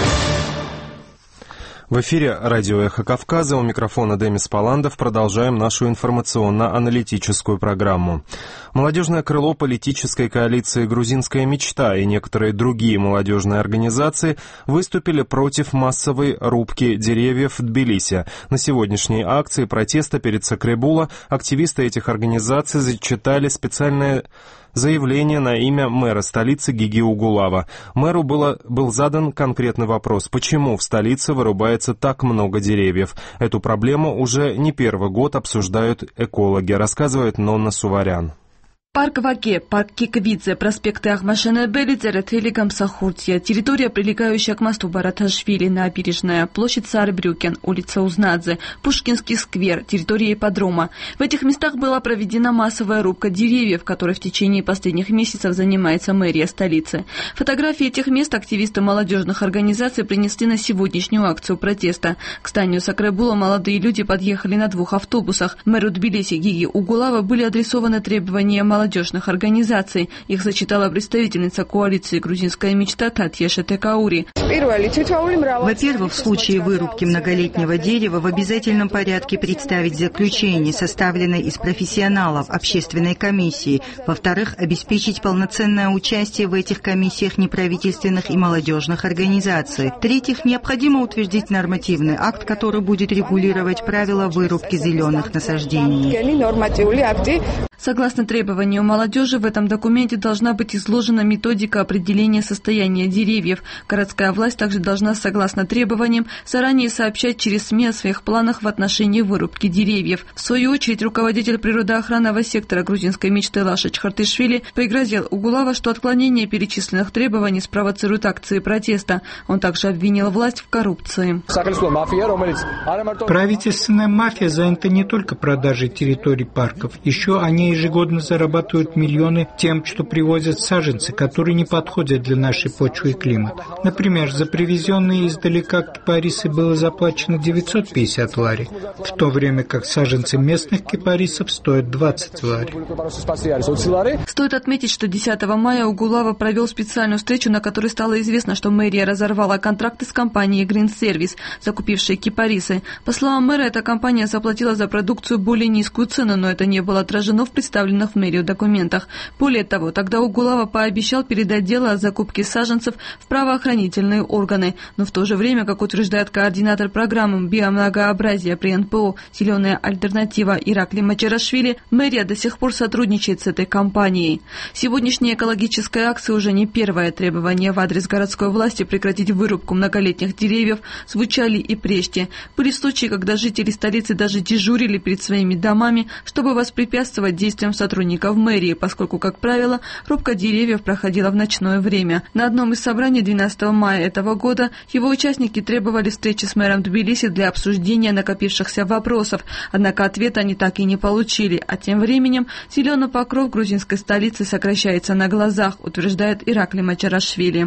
В эфире радио «Эхо Кавказа», у микрофона Демис Паландов. Продолжаем нашу информационно-аналитическую программу. Молодежное крыло политической коалиции «Грузинская мечта» и некоторые другие молодежные организации выступили против массовой рубки деревьев в Тбилиси. На сегодняшней акции протеста перед Сакребула активисты этих организаций зачитали специальное заявление на имя мэра столицы Гиги Угулава. Мэру было, был задан конкретный вопрос, почему в столице вырубается так много деревьев. Эту проблему уже не первый год обсуждают экологи, рассказывает Нонна Суварян. Парк Ваке, парк Киквидзе, проспекты Ахмашенебели, Церетели, Гамсахуртия, территория, прилегающая к мосту Бараташвили, набережная, площадь Саарбрюкен, улица Узнадзе, Пушкинский сквер, территория ипподрома. В этих местах была проведена массовая рубка деревьев, которой в течение последних месяцев занимается мэрия столицы. Фотографии этих мест активисты молодежных организаций принесли на сегодняшнюю акцию протеста. К зданию Сакребула молодые люди подъехали на двух автобусах. Мэру Тбилиси Гиги Угулава были адресованы требования молодежи. молодежных организаций. Их зачитала представительница коалиции «Грузинская мечта» Татья Шетекаури. Во-первых, в случае вырубки многолетнего дерева в обязательном порядке представить заключение, составленное из профессионалов общественной комиссии. Во-вторых, обеспечить полноценное участие в этих комиссиях неправительственных и молодежных организаций. В-третьих, необходимо утвердить нормативный акт, который будет регулировать правила вырубки зеленых насаждений. Согласно требованию молодежи, в этом документе должна быть изложена методика определения состояния деревьев. Городская власть также должна, согласно требованиям, заранее сообщать через СМИ о своих планах в отношении вырубки деревьев. В свою очередь, руководитель природоохранного сектора грузинской мечты Лаша Чхартышвили пригрозил Угулава, что отклонение перечисленных требований спровоцирует акции протеста. Он также обвинил власть в коррупции. Правительственная мафия занята не только продажей территорий парков, еще они ежегодно зарабатывают миллионы тем, что привозят саженцы, которые не подходят для нашей почвы и климата. Например, за привезенные издалека кипарисы было заплачено девятьсот пятьдесят лари, в то время как саженцы местных кипарисов стоят двадцать лари. Стоит отметить, что десятого мая Угулава провел специальную встречу, на которой стало известно, что мэрия разорвала контракты с компанией Green Service, закупившей кипарисы. По словам мэра, эта компания заплатила за продукцию более низкую цену, но это не было отражено в представленных в мэрию документах. Более того, тогда Угулава пообещал передать дело о закупке саженцев в правоохранительные органы. Но в то же время, как утверждает координатор программы биомногообразия при эн пэ о «Зеленая альтернатива» Иракли Мачарашвили, мэрия до сих пор сотрудничает с этой компанией. Сегодняшняя экологическая акция уже не первое. Требование в адрес городской власти прекратить вырубку многолетних деревьев звучали и прежде. Были случаи, когда жители столицы даже дежурили перед своими домами, чтобы воспрепятствовать действиям сотрудников мэрии, поскольку, как правило, рубка деревьев проходила в ночное время. На одном из собраний двенадцатого мая этого года его участники требовали встречи с мэром Тбилиси для обсуждения накопившихся вопросов, однако ответа они так и не получили, а тем временем зеленый покров грузинской столицы сокращается на глазах, утверждает Иракли Мачарашвили.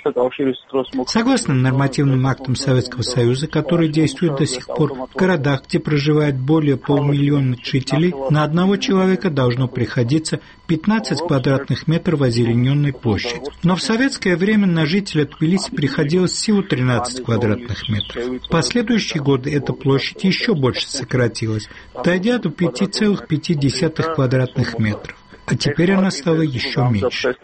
Согласно нормативным актам Советского Союза, которые действуют до сих пор, в городах, где проживает более полумиллиона жителей, на одного человека должно приходиться пятнадцать квадратных метров озелененной площади. Но в советское время на жителя Тбилиси приходилось всего тринадцать квадратных метров. В последующие годы эта площадь еще больше сократилась, дойдя до пяти целых пяти десятых квадратных метров. А теперь она стала еще меньше.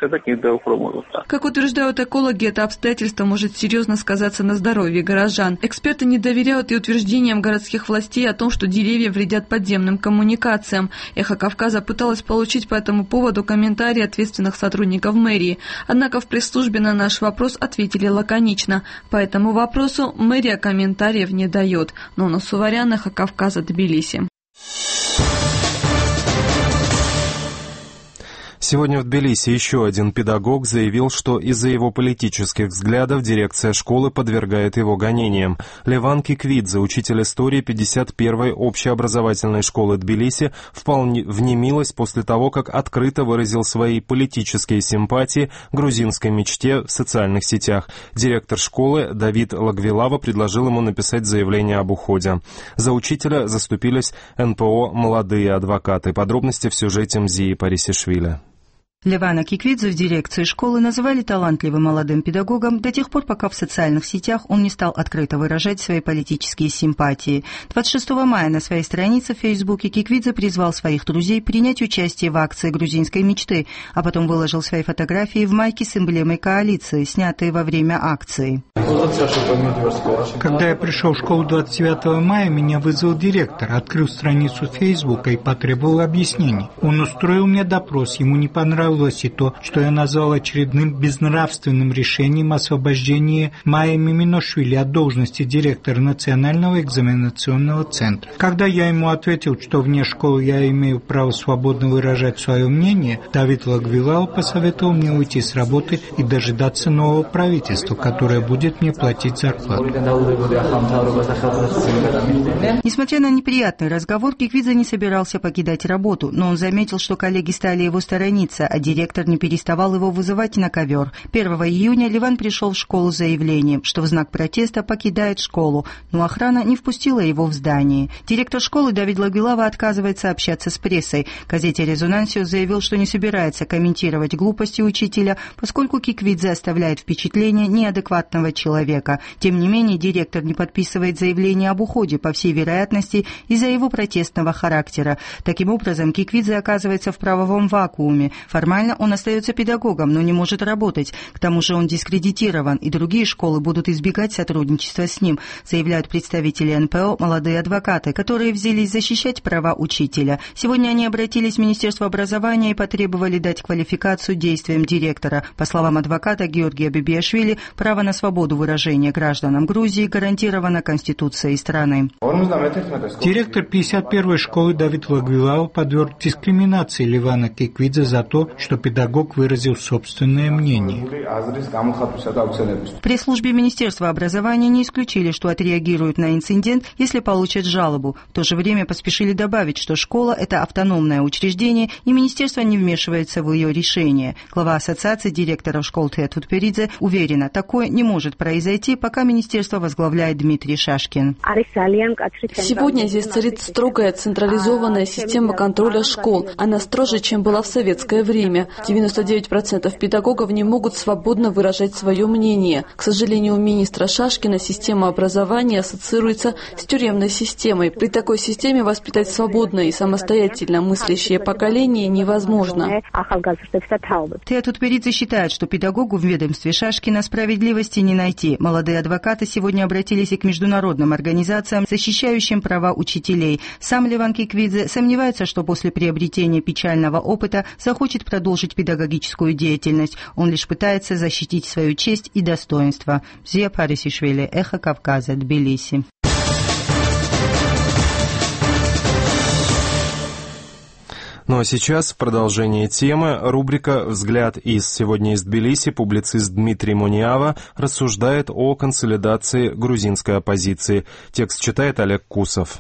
Как утверждают экологи, это обстоятельство может серьезно сказаться на здоровье горожан. Эксперты не доверяют и утверждениям городских властей о том, что деревья вредят подземным коммуникациям. Эхо Кавказа пыталась получить по этому поводу комментарии ответственных сотрудников мэрии. Однако в пресс-службе на наш вопрос ответили лаконично. По этому вопросу мэрия комментариев не дает. Нона Суварян, Эхо Кавказа, Тбилиси. Сегодня в Тбилиси еще один педагог заявил, что из-за его политических взглядов дирекция школы подвергает его гонениям. Леван Киквидзе, учитель истории пятьдесят первой общеобразовательной школы Тбилиси, впал в немилость после того, как открыто выразил свои политические симпатии грузинской мечте в социальных сетях. Директор школы Давид Лагвилава предложил ему написать заявление об уходе. За учителя заступились эн пэ о «Молодые адвокаты». Подробности в сюжете Мзии Парисишвили. Левана Киквидзе в дирекции школы называли талантливым молодым педагогом до тех пор, пока в социальных сетях он не стал открыто выражать свои политические симпатии. двадцать шестого мая на своей странице в Фейсбуке Киквидзе призвал своих друзей принять участие в акции грузинской мечты, а потом выложил свои фотографии в майке с эмблемой коалиции, снятые во время акции. Когда я пришел в школу двадцать девятого мая, меня вызвал директор, открыл страницу Фейсбука и потребовал объяснений. Он устроил мне допрос, ему не понравилось обнародовалось и то, что я назвал очередным безнравственным решением освобождения Майи Миминошвили от должности директора Национального экзаменационного центра. Когда я ему ответил, что вне школы я имею право свободно выражать свое мнение, Давид Лагвилау посоветовал мне уйти с работы и дожидаться нового правительства, которое будет мне платить зарплату. Несмотря на неприятный разговор, Киквидзе не собирался покидать работу, но он заметил, что коллеги стали его сторониться, а директор не переставал его вызывать на ковер. первого июня Ливан пришел в школу с заявлением, что в знак протеста покидает школу, но охрана не впустила его в здание. Директор школы Давид Лагвилава отказывается общаться с прессой. Газете «Резонансио» заявил, что не собирается комментировать глупости учителя, поскольку Киквидзе оставляет впечатление неадекватного человека. Тем не менее, директор не подписывает заявление об уходе, по всей вероятности, из-за его протестного характера. Таким образом, Киквидзе оказывается в правовом вакууме. Формально он остается педагогом, но не может работать. К тому же он дискредитирован, и другие школы будут избегать сотрудничества с ним, заявляют представители эн пэ о «Молодые адвокаты», которые взялись защищать права учителя. Сегодня они обратились в Министерство образования и потребовали дать квалификацию действиям директора. По словам адвоката Георгия Бебиашвили, право на свободу выражения гражданам Грузии гарантировано Конституцией страны. Директор пятьдесят первой школы Давид Лагвилау подверг дискриминации Ливана Киквидзе за то, что педагог выразил собственное мнение. В пресс-службе Министерства образования не исключили, что отреагируют на инцидент, если получат жалобу. В то же время поспешили добавить, что школа – это автономное учреждение, и министерство не вмешивается в ее решение. Глава ассоциации директоров школ Теа Тутберидзе уверена, такое не может произойти, пока министерство возглавляет Дмитрий Шашкин. Сегодня здесь царит строгая централизованная система контроля школ. Она строже, чем была в советское время. девяносто девять процентов педагогов не могут свободно выражать свое мнение. К сожалению, у министра Шашкина система образования ассоциируется с тюремной системой. При такой системе воспитать свободное и самостоятельно мыслящее поколение невозможно. Теа Тутберидзе считает, что педагогу в ведомстве Шашкина справедливости не найти. Молодые адвокаты сегодня обратились и к международным организациям, защищающим права учителей. Сам Ливан Киквидзе сомневается, что после приобретения печального опыта захочет продолжить педагогическую деятельность. Он лишь пытается защитить свою честь и достоинство. Зия Парисишвили, Эхо Кавказа, Тбилиси. Ну а сейчас в продолжение темы рубрика «Взгляд из сегодня из Тбилиси». Публицист Дмитрий Муниава рассуждает о консолидации грузинской оппозиции. Текст читает Олег Кусов.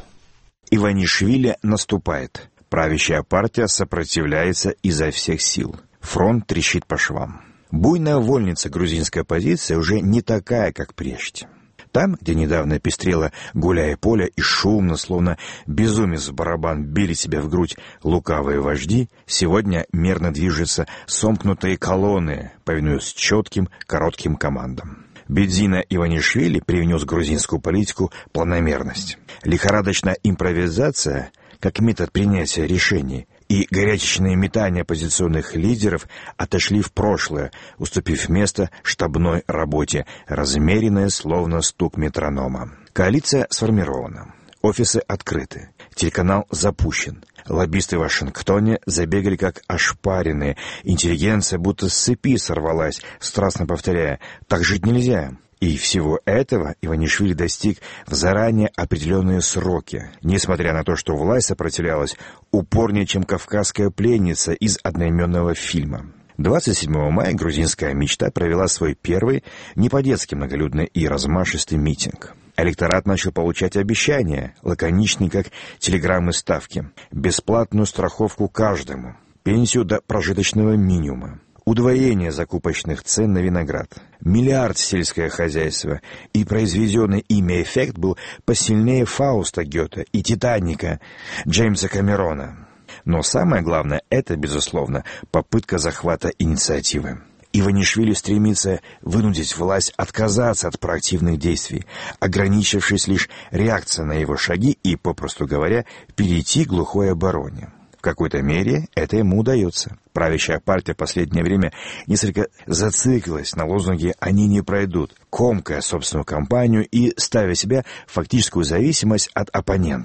Иванишвили наступает. Правящая партия сопротивляется изо всех сил. Фронт трещит по швам. Буйная вольница грузинской оппозиции уже не такая, как прежде. Там, где недавно пестрело гуляя поле и шумно, словно безумец в барабан, били себя в грудь лукавые вожди, сегодня мерно движутся сомкнутые колонны, повинуясь четким, коротким командам. Бедзина Иванишвили привнес в грузинскую политику планомерность. Лихорадочная импровизация, как метод принятия решений, и горячечные метания оппозиционных лидеров отошли в прошлое, уступив место штабной работе, размеренное, словно стук метронома. Коалиция сформирована. Офисы открыты. Телеканал запущен. Лоббисты в Вашингтоне забегали как ошпаренные. Интеллигенция будто с цепи сорвалась, страстно повторяя: «Так жить нельзя». И всего этого Иванишвили достиг в заранее определенные сроки, несмотря на то, что власть сопротивлялась упорнее, чем кавказская пленница из одноименного фильма. двадцать седьмого мая грузинская мечта провела свой первый, не по-детски многолюдный и размашистый митинг. Электорат начал получать обещания, лаконичные, как телеграммы ставки, бесплатную страховку каждому, пенсию до прожиточного минимума, удвоение закупочных цен на виноград, миллиард в сельское хозяйство, и произведенный ими эффект был посильнее Фауста Гёте и Титаника Джеймса Камерона. Но самое главное — это, безусловно, попытка захвата инициативы. Иванишвили стремится вынудить власть отказаться от проактивных действий, ограничившись лишь реакцией на его шаги и, попросту говоря, перейти к глухой обороне. В какой-то мере это ему удается. Правящая партия в последнее время несколько зациклилась на лозунге «они не пройдут», комкая собственную кампанию и ставя себя в фактическую зависимость от оппонента.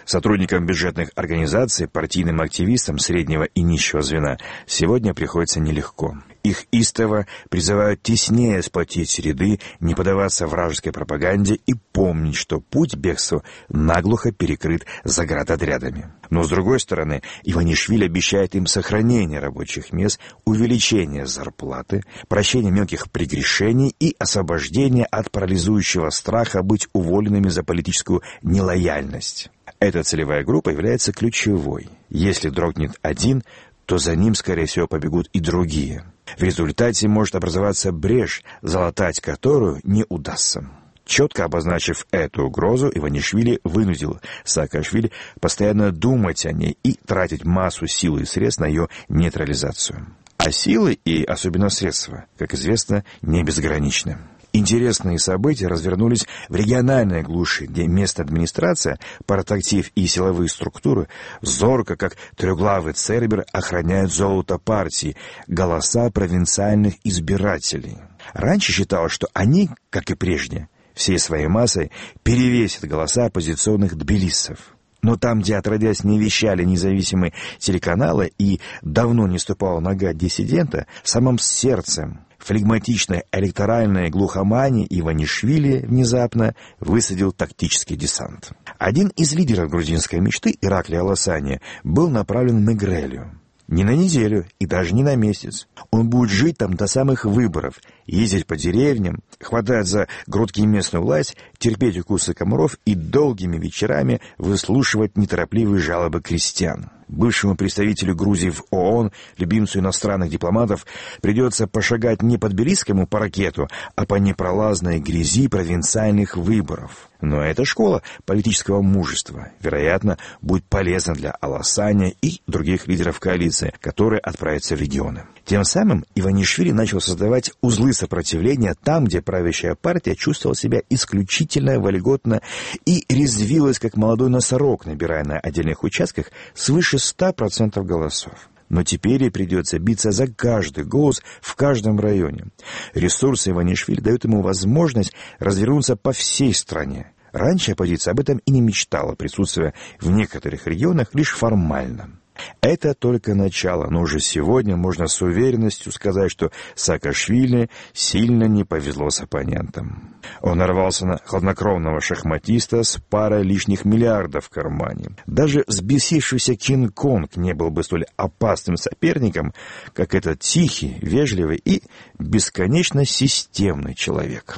Сотрудникам бюджетных организаций, партийным активистам среднего и низшего звена сегодня приходится нелегко. Их истово призывают теснее сплотить ряды, не поддаваться вражеской пропаганде и помнить, что путь к бегству наглухо перекрыт заградотрядами. Но, с другой стороны, Иванишвили обещает им сохранение рабочих мест, увеличение зарплаты, прощение мелких прегрешений и освобождение от парализующего страха быть уволенными за политическую нелояльность. Эта целевая группа является ключевой. Если дрогнет один, то за ним, скорее всего, побегут и другие. В результате может образоваться брешь, залатать которую не удастся. Четко обозначив эту угрозу, Иванишвили вынудил Саакашвили постоянно думать о ней и тратить массу сил и средств на ее нейтрализацию. А силы и особенно средства, как известно, не безграничны. Интересные события развернулись в региональной глуши, где местная администрация, партактив и силовые структуры зорко, как трехглавый цербер, охраняют золото партии, голоса провинциальных избирателей. Раньше считалось, что они, как и прежде, всей своей массой перевесят голоса оппозиционных тбилиссов. Но там, где отродясь не вещали независимые телеканалы и давно не ступала нога диссидента, самым сердцем флегматичной электоральной глухомании Иванишвили внезапно высадил тактический десант. Один из лидеров грузинской мечты, Ираклий Аласани, был направлен в Мегрелию. Не на неделю и даже не на месяц. Он будет жить там до самых выборов, ездить по деревням, хватать за грудки местную власть, терпеть укусы комаров и долгими вечерами выслушивать неторопливые жалобы крестьян. Бывшему представителю Грузии в ООН, любимцу иностранных дипломатов, придется пошагать не по тбилисскому паркету, а по непролазной грязи провинциальных выборов. Но эта школа политического мужества, вероятно, будет полезна для Аласани и других лидеров коалиции, которые отправятся в регионы. Тем самым Иванишвили начал создавать узлы сопротивления там, где правящая партия чувствовала себя исключительно вольготно и резвилась, как молодой носорог, набирая на отдельных участках свыше ста процентов голосов. Но теперь ей придется биться за каждый голос в каждом районе. Ресурсы Иванишвили дают ему возможность развернуться по всей стране. Раньше оппозиция об этом и не мечтала, присутствуя в некоторых регионах лишь формально. Это только начало, но уже сегодня можно с уверенностью сказать, что Саакашвили сильно не повезло с оппонентом. Он нарвался на хладнокровного шахматиста с парой лишних миллиардов в кармане. Даже взбесившийся Кинг-Конг не был бы столь опасным соперником, как этот тихий, вежливый и бесконечно системный человек.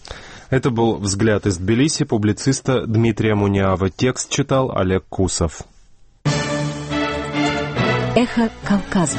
Это был «Взгляд из Тбилиси» публициста Дмитрия Муниава. Текст читал Олег Кусов. Эхо Кавказа.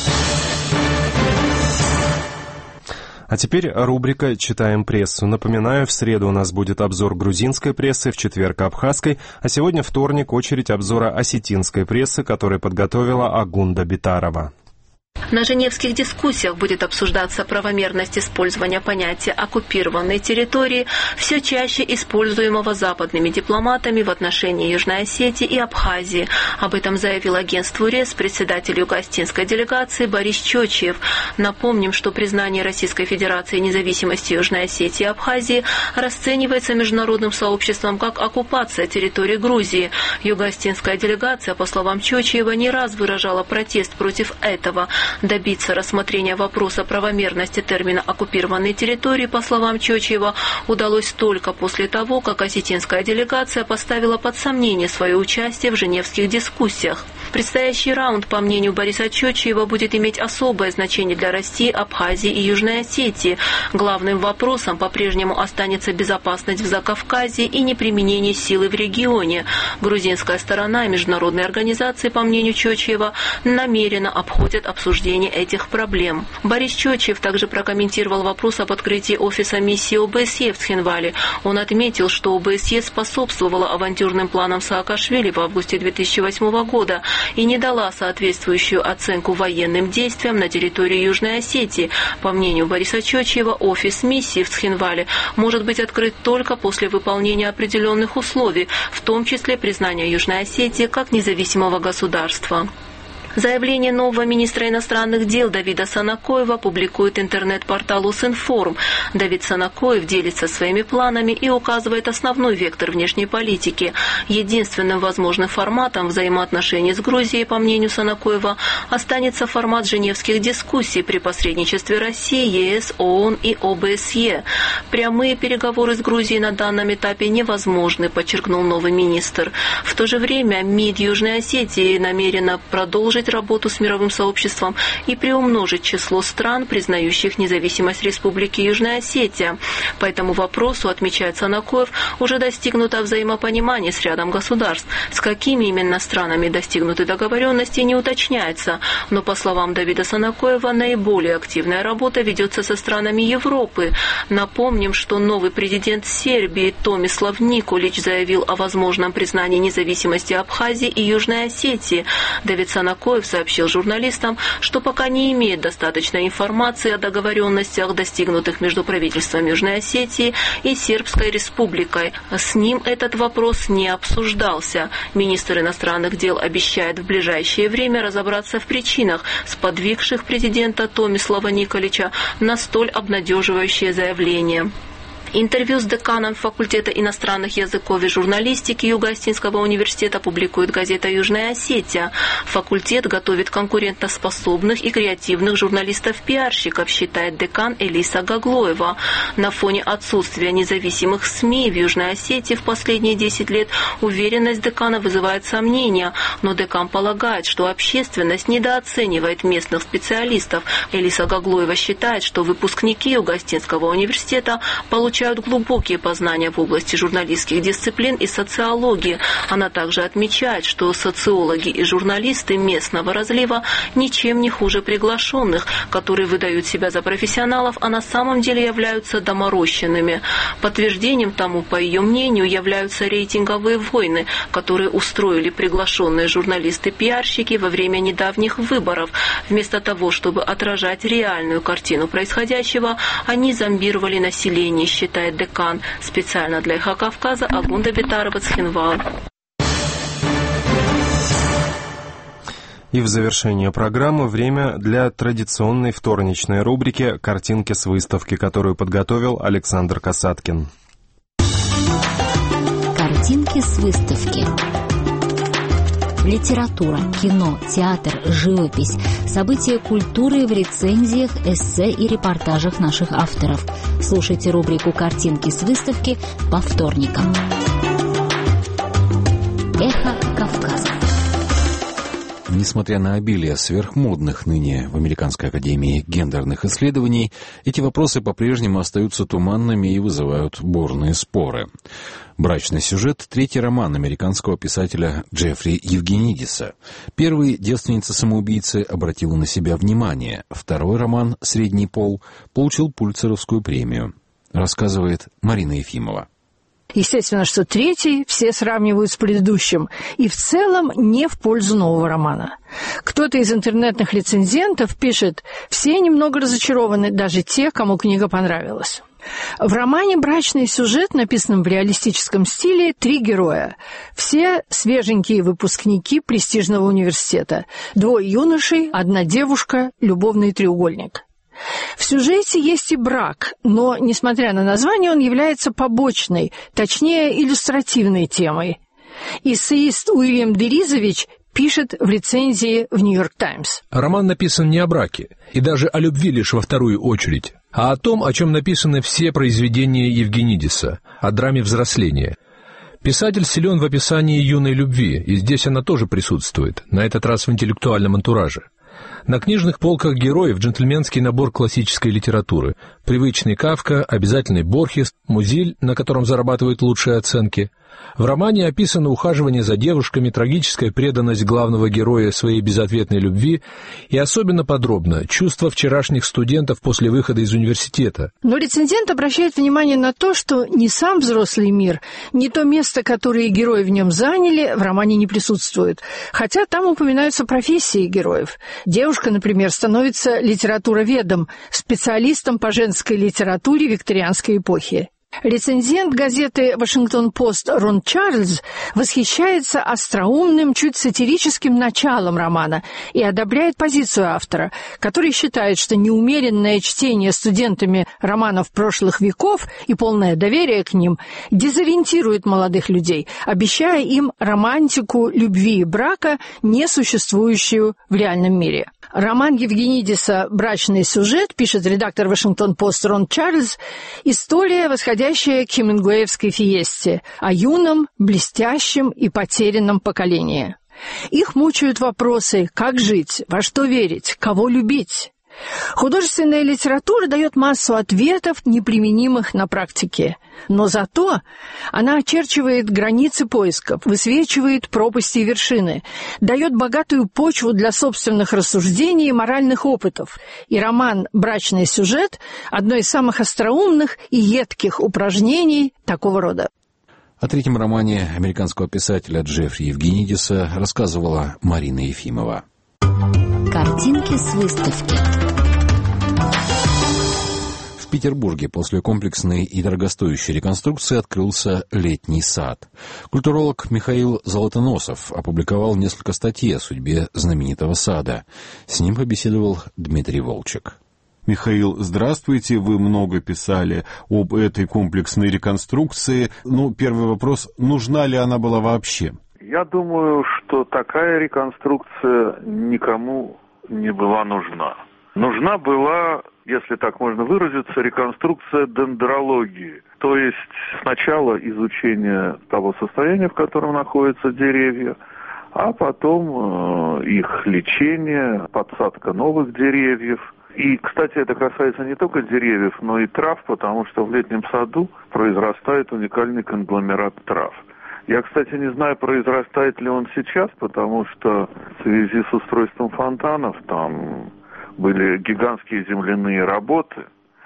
А теперь рубрика «Читаем прессу». Напоминаю, в среду у нас будет обзор грузинской прессы, в четверг абхазской, а сегодня вторник, очередь обзора осетинской прессы, который подготовила Агунда Битарова. На женевских дискуссиях будет обсуждаться правомерность использования понятия «оккупированной территории», все чаще используемого западными дипломатами в отношении Южной Осетии и Абхазии. Об этом заявил агентству РЕС председатель юго-осетинской делегации Борис Чочиев. Напомним, что признание Российской Федерации независимости Южной Осетии и Абхазии расценивается международным сообществом как оккупация территории Грузии. Юго-осетинская делегация, по словам Чочиева, не раз выражала протест против этого. Добиться рассмотрения вопроса правомерности термина «оккупированные территории», по словам Чочиева, удалось только после того, как осетинская делегация поставила под сомнение свое участие в женевских дискуссиях. Предстоящий раунд, по мнению Бориса Чочиева, будет иметь особое значение для России, Абхазии и Южной Осетии. Главным вопросом по-прежнему останется безопасность в Закавказье и неприменение силы в регионе. Грузинская сторона и международные организации, по мнению Чочиева, намеренно обходят обсуждение этих проблем. Борис Чочиев также прокомментировал вопрос об открытии офиса миссии ОБСЕ в Цхинвале. Он отметил, что ОБСЕ способствовала авантюрным планам Саакашвили в августе две тысячи восьмого года и не дала соответствующую оценку военным действиям на территории Южной Осетии. По мнению Бориса Чочиева, офис миссии в Цхинвале может быть открыт только после выполнения определенных условий, в том числе признания Южной Осетии как независимого государства. Заявление нового министра иностранных дел Давида Санакоева публикует интернет-портал Усинформ. Давид Санакоев делится своими планами и указывает основной вектор внешней политики. Единственным возможным форматом взаимоотношений с Грузией, по мнению Санакоева, останется формат женевских дискуссий при посредничестве России, ЕС, ООН и ОБСЕ. Прямые переговоры с Грузией на данном этапе невозможны, подчеркнул новый министр. В то же время МИД Южной Осетии намерена продолжить работу с мировым сообществом и приумножить число стран, признающих независимость Республики Южная Осетия. По этому вопросу, отмечает Санакоев, уже достигнуто взаимопонимание с рядом государств. С какими именно странами достигнуты договоренности, не уточняется. Но, по словам Давида Санакоева, наиболее активная работа ведется со странами Европы. Напомним, что новый президент Сербии Томислав Николич заявил о возможном признании независимости Абхазии и Южной Осетии. Давид Санакоев сообщил журналистам, что пока не имеет достаточной информации о договоренностях, достигнутых между правительством Южной Осетии и Сербской Республикой. С ним этот вопрос не обсуждался. Министр иностранных дел обещает в ближайшее время разобраться в причинах, сподвигших президента Томислава Николича на столь обнадеживающее заявление. Интервью с деканом факультета иностранных языков и журналистики Юго-Осетинского университета публикует газета «Южная Осетия». Факультет готовит конкурентоспособных и креативных журналистов-пиарщиков, считает декан Элиса Гаглоева. На фоне отсутствия независимых СМИ в Южной Осетии в последние десять лет уверенность декана вызывает сомнения, но декан полагает, что общественность недооценивает местных специалистов. Элиса Гаглоева считает, что выпускники Юго-Осетинского университета получают получают глубокие познания в области журналистских дисциплин и социологии. Она также отмечает, что социологи и журналисты местного разлива ничем не хуже приглашенных, которые выдают себя за профессионалов, а на самом деле являются доморощенными. Подтверждением тому, по ее мнению, являются рейтинговые войны, которые устроили приглашенные журналисты-пиарщики во время недавних выборов. Вместо того, чтобы отражать реальную картину происходящего, они зомбировали население, считает декан. Специально для «Эхо Кавказа» Агунда Битарова, Цхинвал. И в завершение программы время для традиционной вторничной рубрики «Картинки с выставки», которую подготовил Александр Касаткин. Картинки с выставки. Литература, кино, театр, живопись, события культуры в рецензиях, эссе и репортажах наших авторов. Слушайте рубрику «Картинки с выставки» по вторникам. Эхо Кавказа. Несмотря на обилие сверхмодных ныне в Американской академии гендерных исследований, эти вопросы по-прежнему остаются туманными и вызывают бурные споры. «Брачный сюжет» — третий роман американского писателя Джеффри Евгенидиса. Первый «Девственница-самоубийца» обратила на себя внимание. Второй роман «Средний пол» получил Пулитцеровскую премию. Рассказывает Марина Ефимова. Естественно, что третий все сравнивают с предыдущим, и в целом не в пользу нового романа. Кто-то из интернетных рецензентов пишет: «Все немного разочарованы, даже те, кому книга понравилась». В романе «Брачный сюжет», написанном в реалистическом стиле, три героя. Все свеженькие выпускники престижного университета. Двое юношей, одна девушка, любовный треугольник. В сюжете есть и брак, но, несмотря на название, он является побочной, точнее, иллюстративной темой. Эссеист Уильям Деризович пишет в рецензии в «Нью-Йорк Таймс». Роман написан не о браке, и даже о любви лишь во вторую очередь, а о том, о чем написаны все произведения Евгенидиса, о драме взросления. Писатель силен в описании юной любви, и здесь она тоже присутствует, на этот раз в интеллектуальном антураже. На книжных полках героев джентльменский набор классической литературы. Привычный Кафка, обязательный Борхес, Музиль, на котором зарабатывают лучшие оценки. В романе описано ухаживание за девушками, трагическая преданность главного героя своей безответной любви и особенно подробно чувства вчерашних студентов после выхода из университета. Но рецензент обращает внимание на то, что ни сам взрослый мир, ни то место, которое герои в нем заняли, в романе не присутствует. Хотя там упоминаются профессии героев. Девушка, например, становится литературоведом, специалистом по женской литературе викторианской эпохи. Рецензент газеты «Вашингтон-Пост» Рон Чарльз восхищается остроумным, чуть сатирическим началом романа и одобряет позицию автора, который считает, что неумеренное чтение студентами романов прошлых веков и полное доверие к ним дезориентирует молодых людей, обещая им романтику любви и брака, не существующую в реальном мире. Роман Евгенидиса «Брачный сюжет», пишет редактор «Вашингтон-Пост» Рон Чарльз, история, восходящая к хемингуэевской фиесте, о юном, блестящем и потерянном поколении. Их мучают вопросы: как жить, во что верить, кого любить? Художественная литература дает массу ответов, неприменимых на практике. Но зато она очерчивает границы поисков, высвечивает пропасти и вершины, дает богатую почву для собственных рассуждений и моральных опытов. И роман «Брачный сюжет» — одно из самых остроумных и едких упражнений такого рода. О третьем романе американского писателя Джеффри Евгенидиса рассказывала Марина Ефимова. Картинки с выставки. В Петербурге после комплексной и дорогостоящей реконструкции открылся летний сад. Культуролог Михаил Золотоносов опубликовал несколько статей о судьбе знаменитого сада. С ним побеседовал Дмитрий Волчек. Михаил, здравствуйте. Вы много писали об этой комплексной реконструкции. Ну, первый вопрос, нужна ли она была вообще? Я думаю, что такая реконструкция никому не была нужна. Нужна была, если так можно выразиться, реконструкция дендрологии. То есть сначала изучение того состояния, в котором находятся деревья, а потом э, их лечение, подсадка новых деревьев. И, кстати, это касается не только деревьев, но и трав, потому что в летнем саду произрастает уникальный конгломерат трав. Я, кстати, не знаю, произрастает ли он сейчас, потому что в связи с устройством фонтанов там были гигантские земляные работы,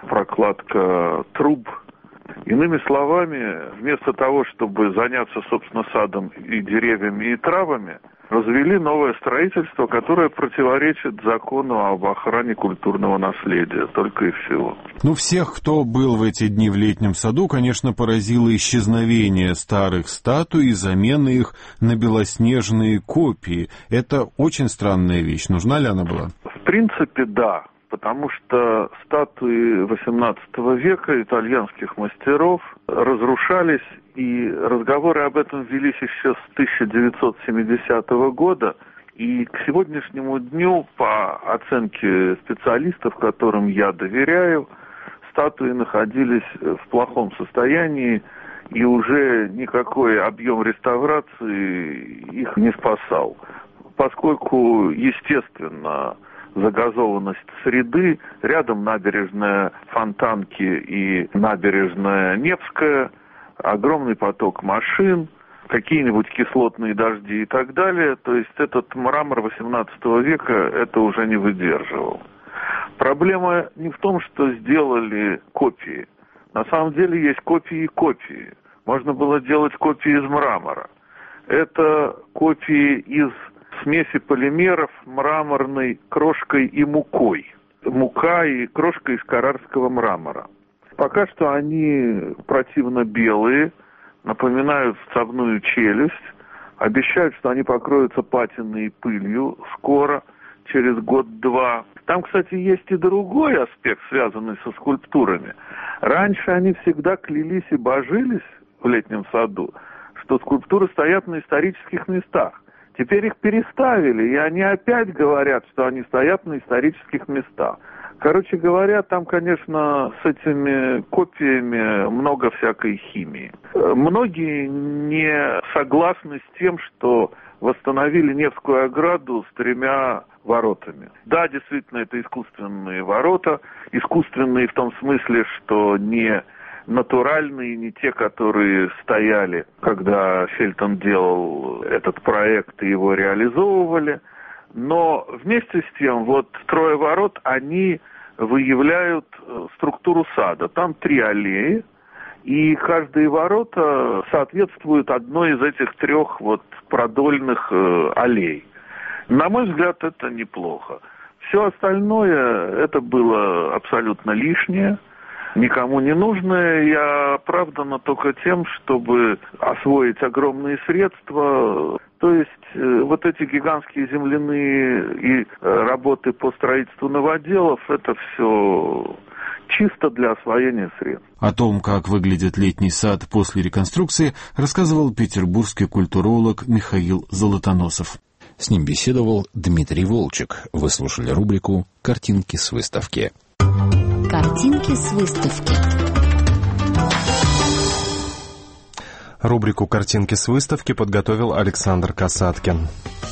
прокладка труб. Иными словами, вместо того, чтобы заняться, собственно, садом и деревьями, и травами, развели новое строительство, которое противоречит закону об охране культурного наследия, только и всего. Ну, всех, кто был в эти дни в летнем саду, конечно, поразило исчезновение старых статуй и замена их на белоснежные копии. Это очень странная вещь. Нужна ли она была? В принципе, да. Потому что статуи восемнадцатого века итальянских мастеров разрушались, и разговоры об этом велись еще с тысяча девятьсот семидесятого года. И к сегодняшнему дню, по оценке специалистов, которым я доверяю, статуи находились в плохом состоянии, и уже никакой объем реставрации их не спасал. Поскольку, естественно, загазованность среды, рядом набережная Фонтанки и набережная Невская, огромный поток машин, какие-нибудь кислотные дожди и так далее. То есть этот мрамор восемнадцатого века это уже не выдерживал. Проблема не в том, что сделали копии. На самом деле есть копии и копии. Можно было делать копии из мрамора. Это копии из смеси полимеров мраморной крошкой и мукой. Мука и крошка из каррарского мрамора. Пока что они противно белые, напоминают вставную челюсть, обещают, что они покроются патиной и пылью скоро, через год-два. Там, кстати, есть и другой аспект, связанный со скульптурами. Раньше они всегда клялись и божились в летнем саду, что скульптуры стоят на исторических местах. Теперь их переставили, и они опять говорят, что они стоят на исторических местах. Короче говоря, там, конечно, с этими копиями много всякой химии. Многие не согласны с тем, что восстановили Невскую ограду с тремя воротами. Да, действительно, это искусственные ворота. Искусственные в том смысле, что не натуральные, не те, которые стояли, когда Фельтон делал этот проект и его реализовывали. Но вместе с тем, вот трое ворот, они выявляют структуру сада. Там три аллеи, и каждые ворота соответствуют одной из этих трех вот продольных э, аллей. На мой взгляд, это неплохо. Все остальное, это было абсолютно лишнее. никому не нужное и оправдано только тем, чтобы освоить огромные средства. То есть вот эти гигантские земляные и работы по строительству новоделов, это все чисто для освоения средств. О том, как выглядит летний сад после реконструкции, рассказывал петербургский культуролог Михаил Золотоносов. С ним беседовал Дмитрий Волчек. Вы слушали рубрику «Картинки с выставки». Картинки с выставки. Рубрику «Картинки с выставки» подготовил Александр Касаткин.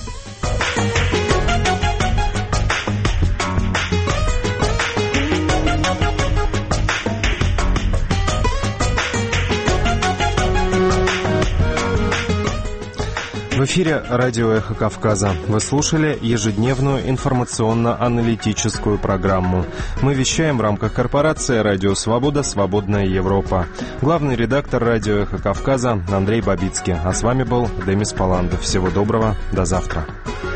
В эфире радио «Эхо Кавказа». Вы слушали ежедневную информационно-аналитическую программу. Мы вещаем в рамках корпорации «Радио Свобода. Свободная Европа». Главный редактор радио «Эхо Кавказа» Андрей Бабицкий. А с вами был Демис Паландов. Всего доброго. До завтра.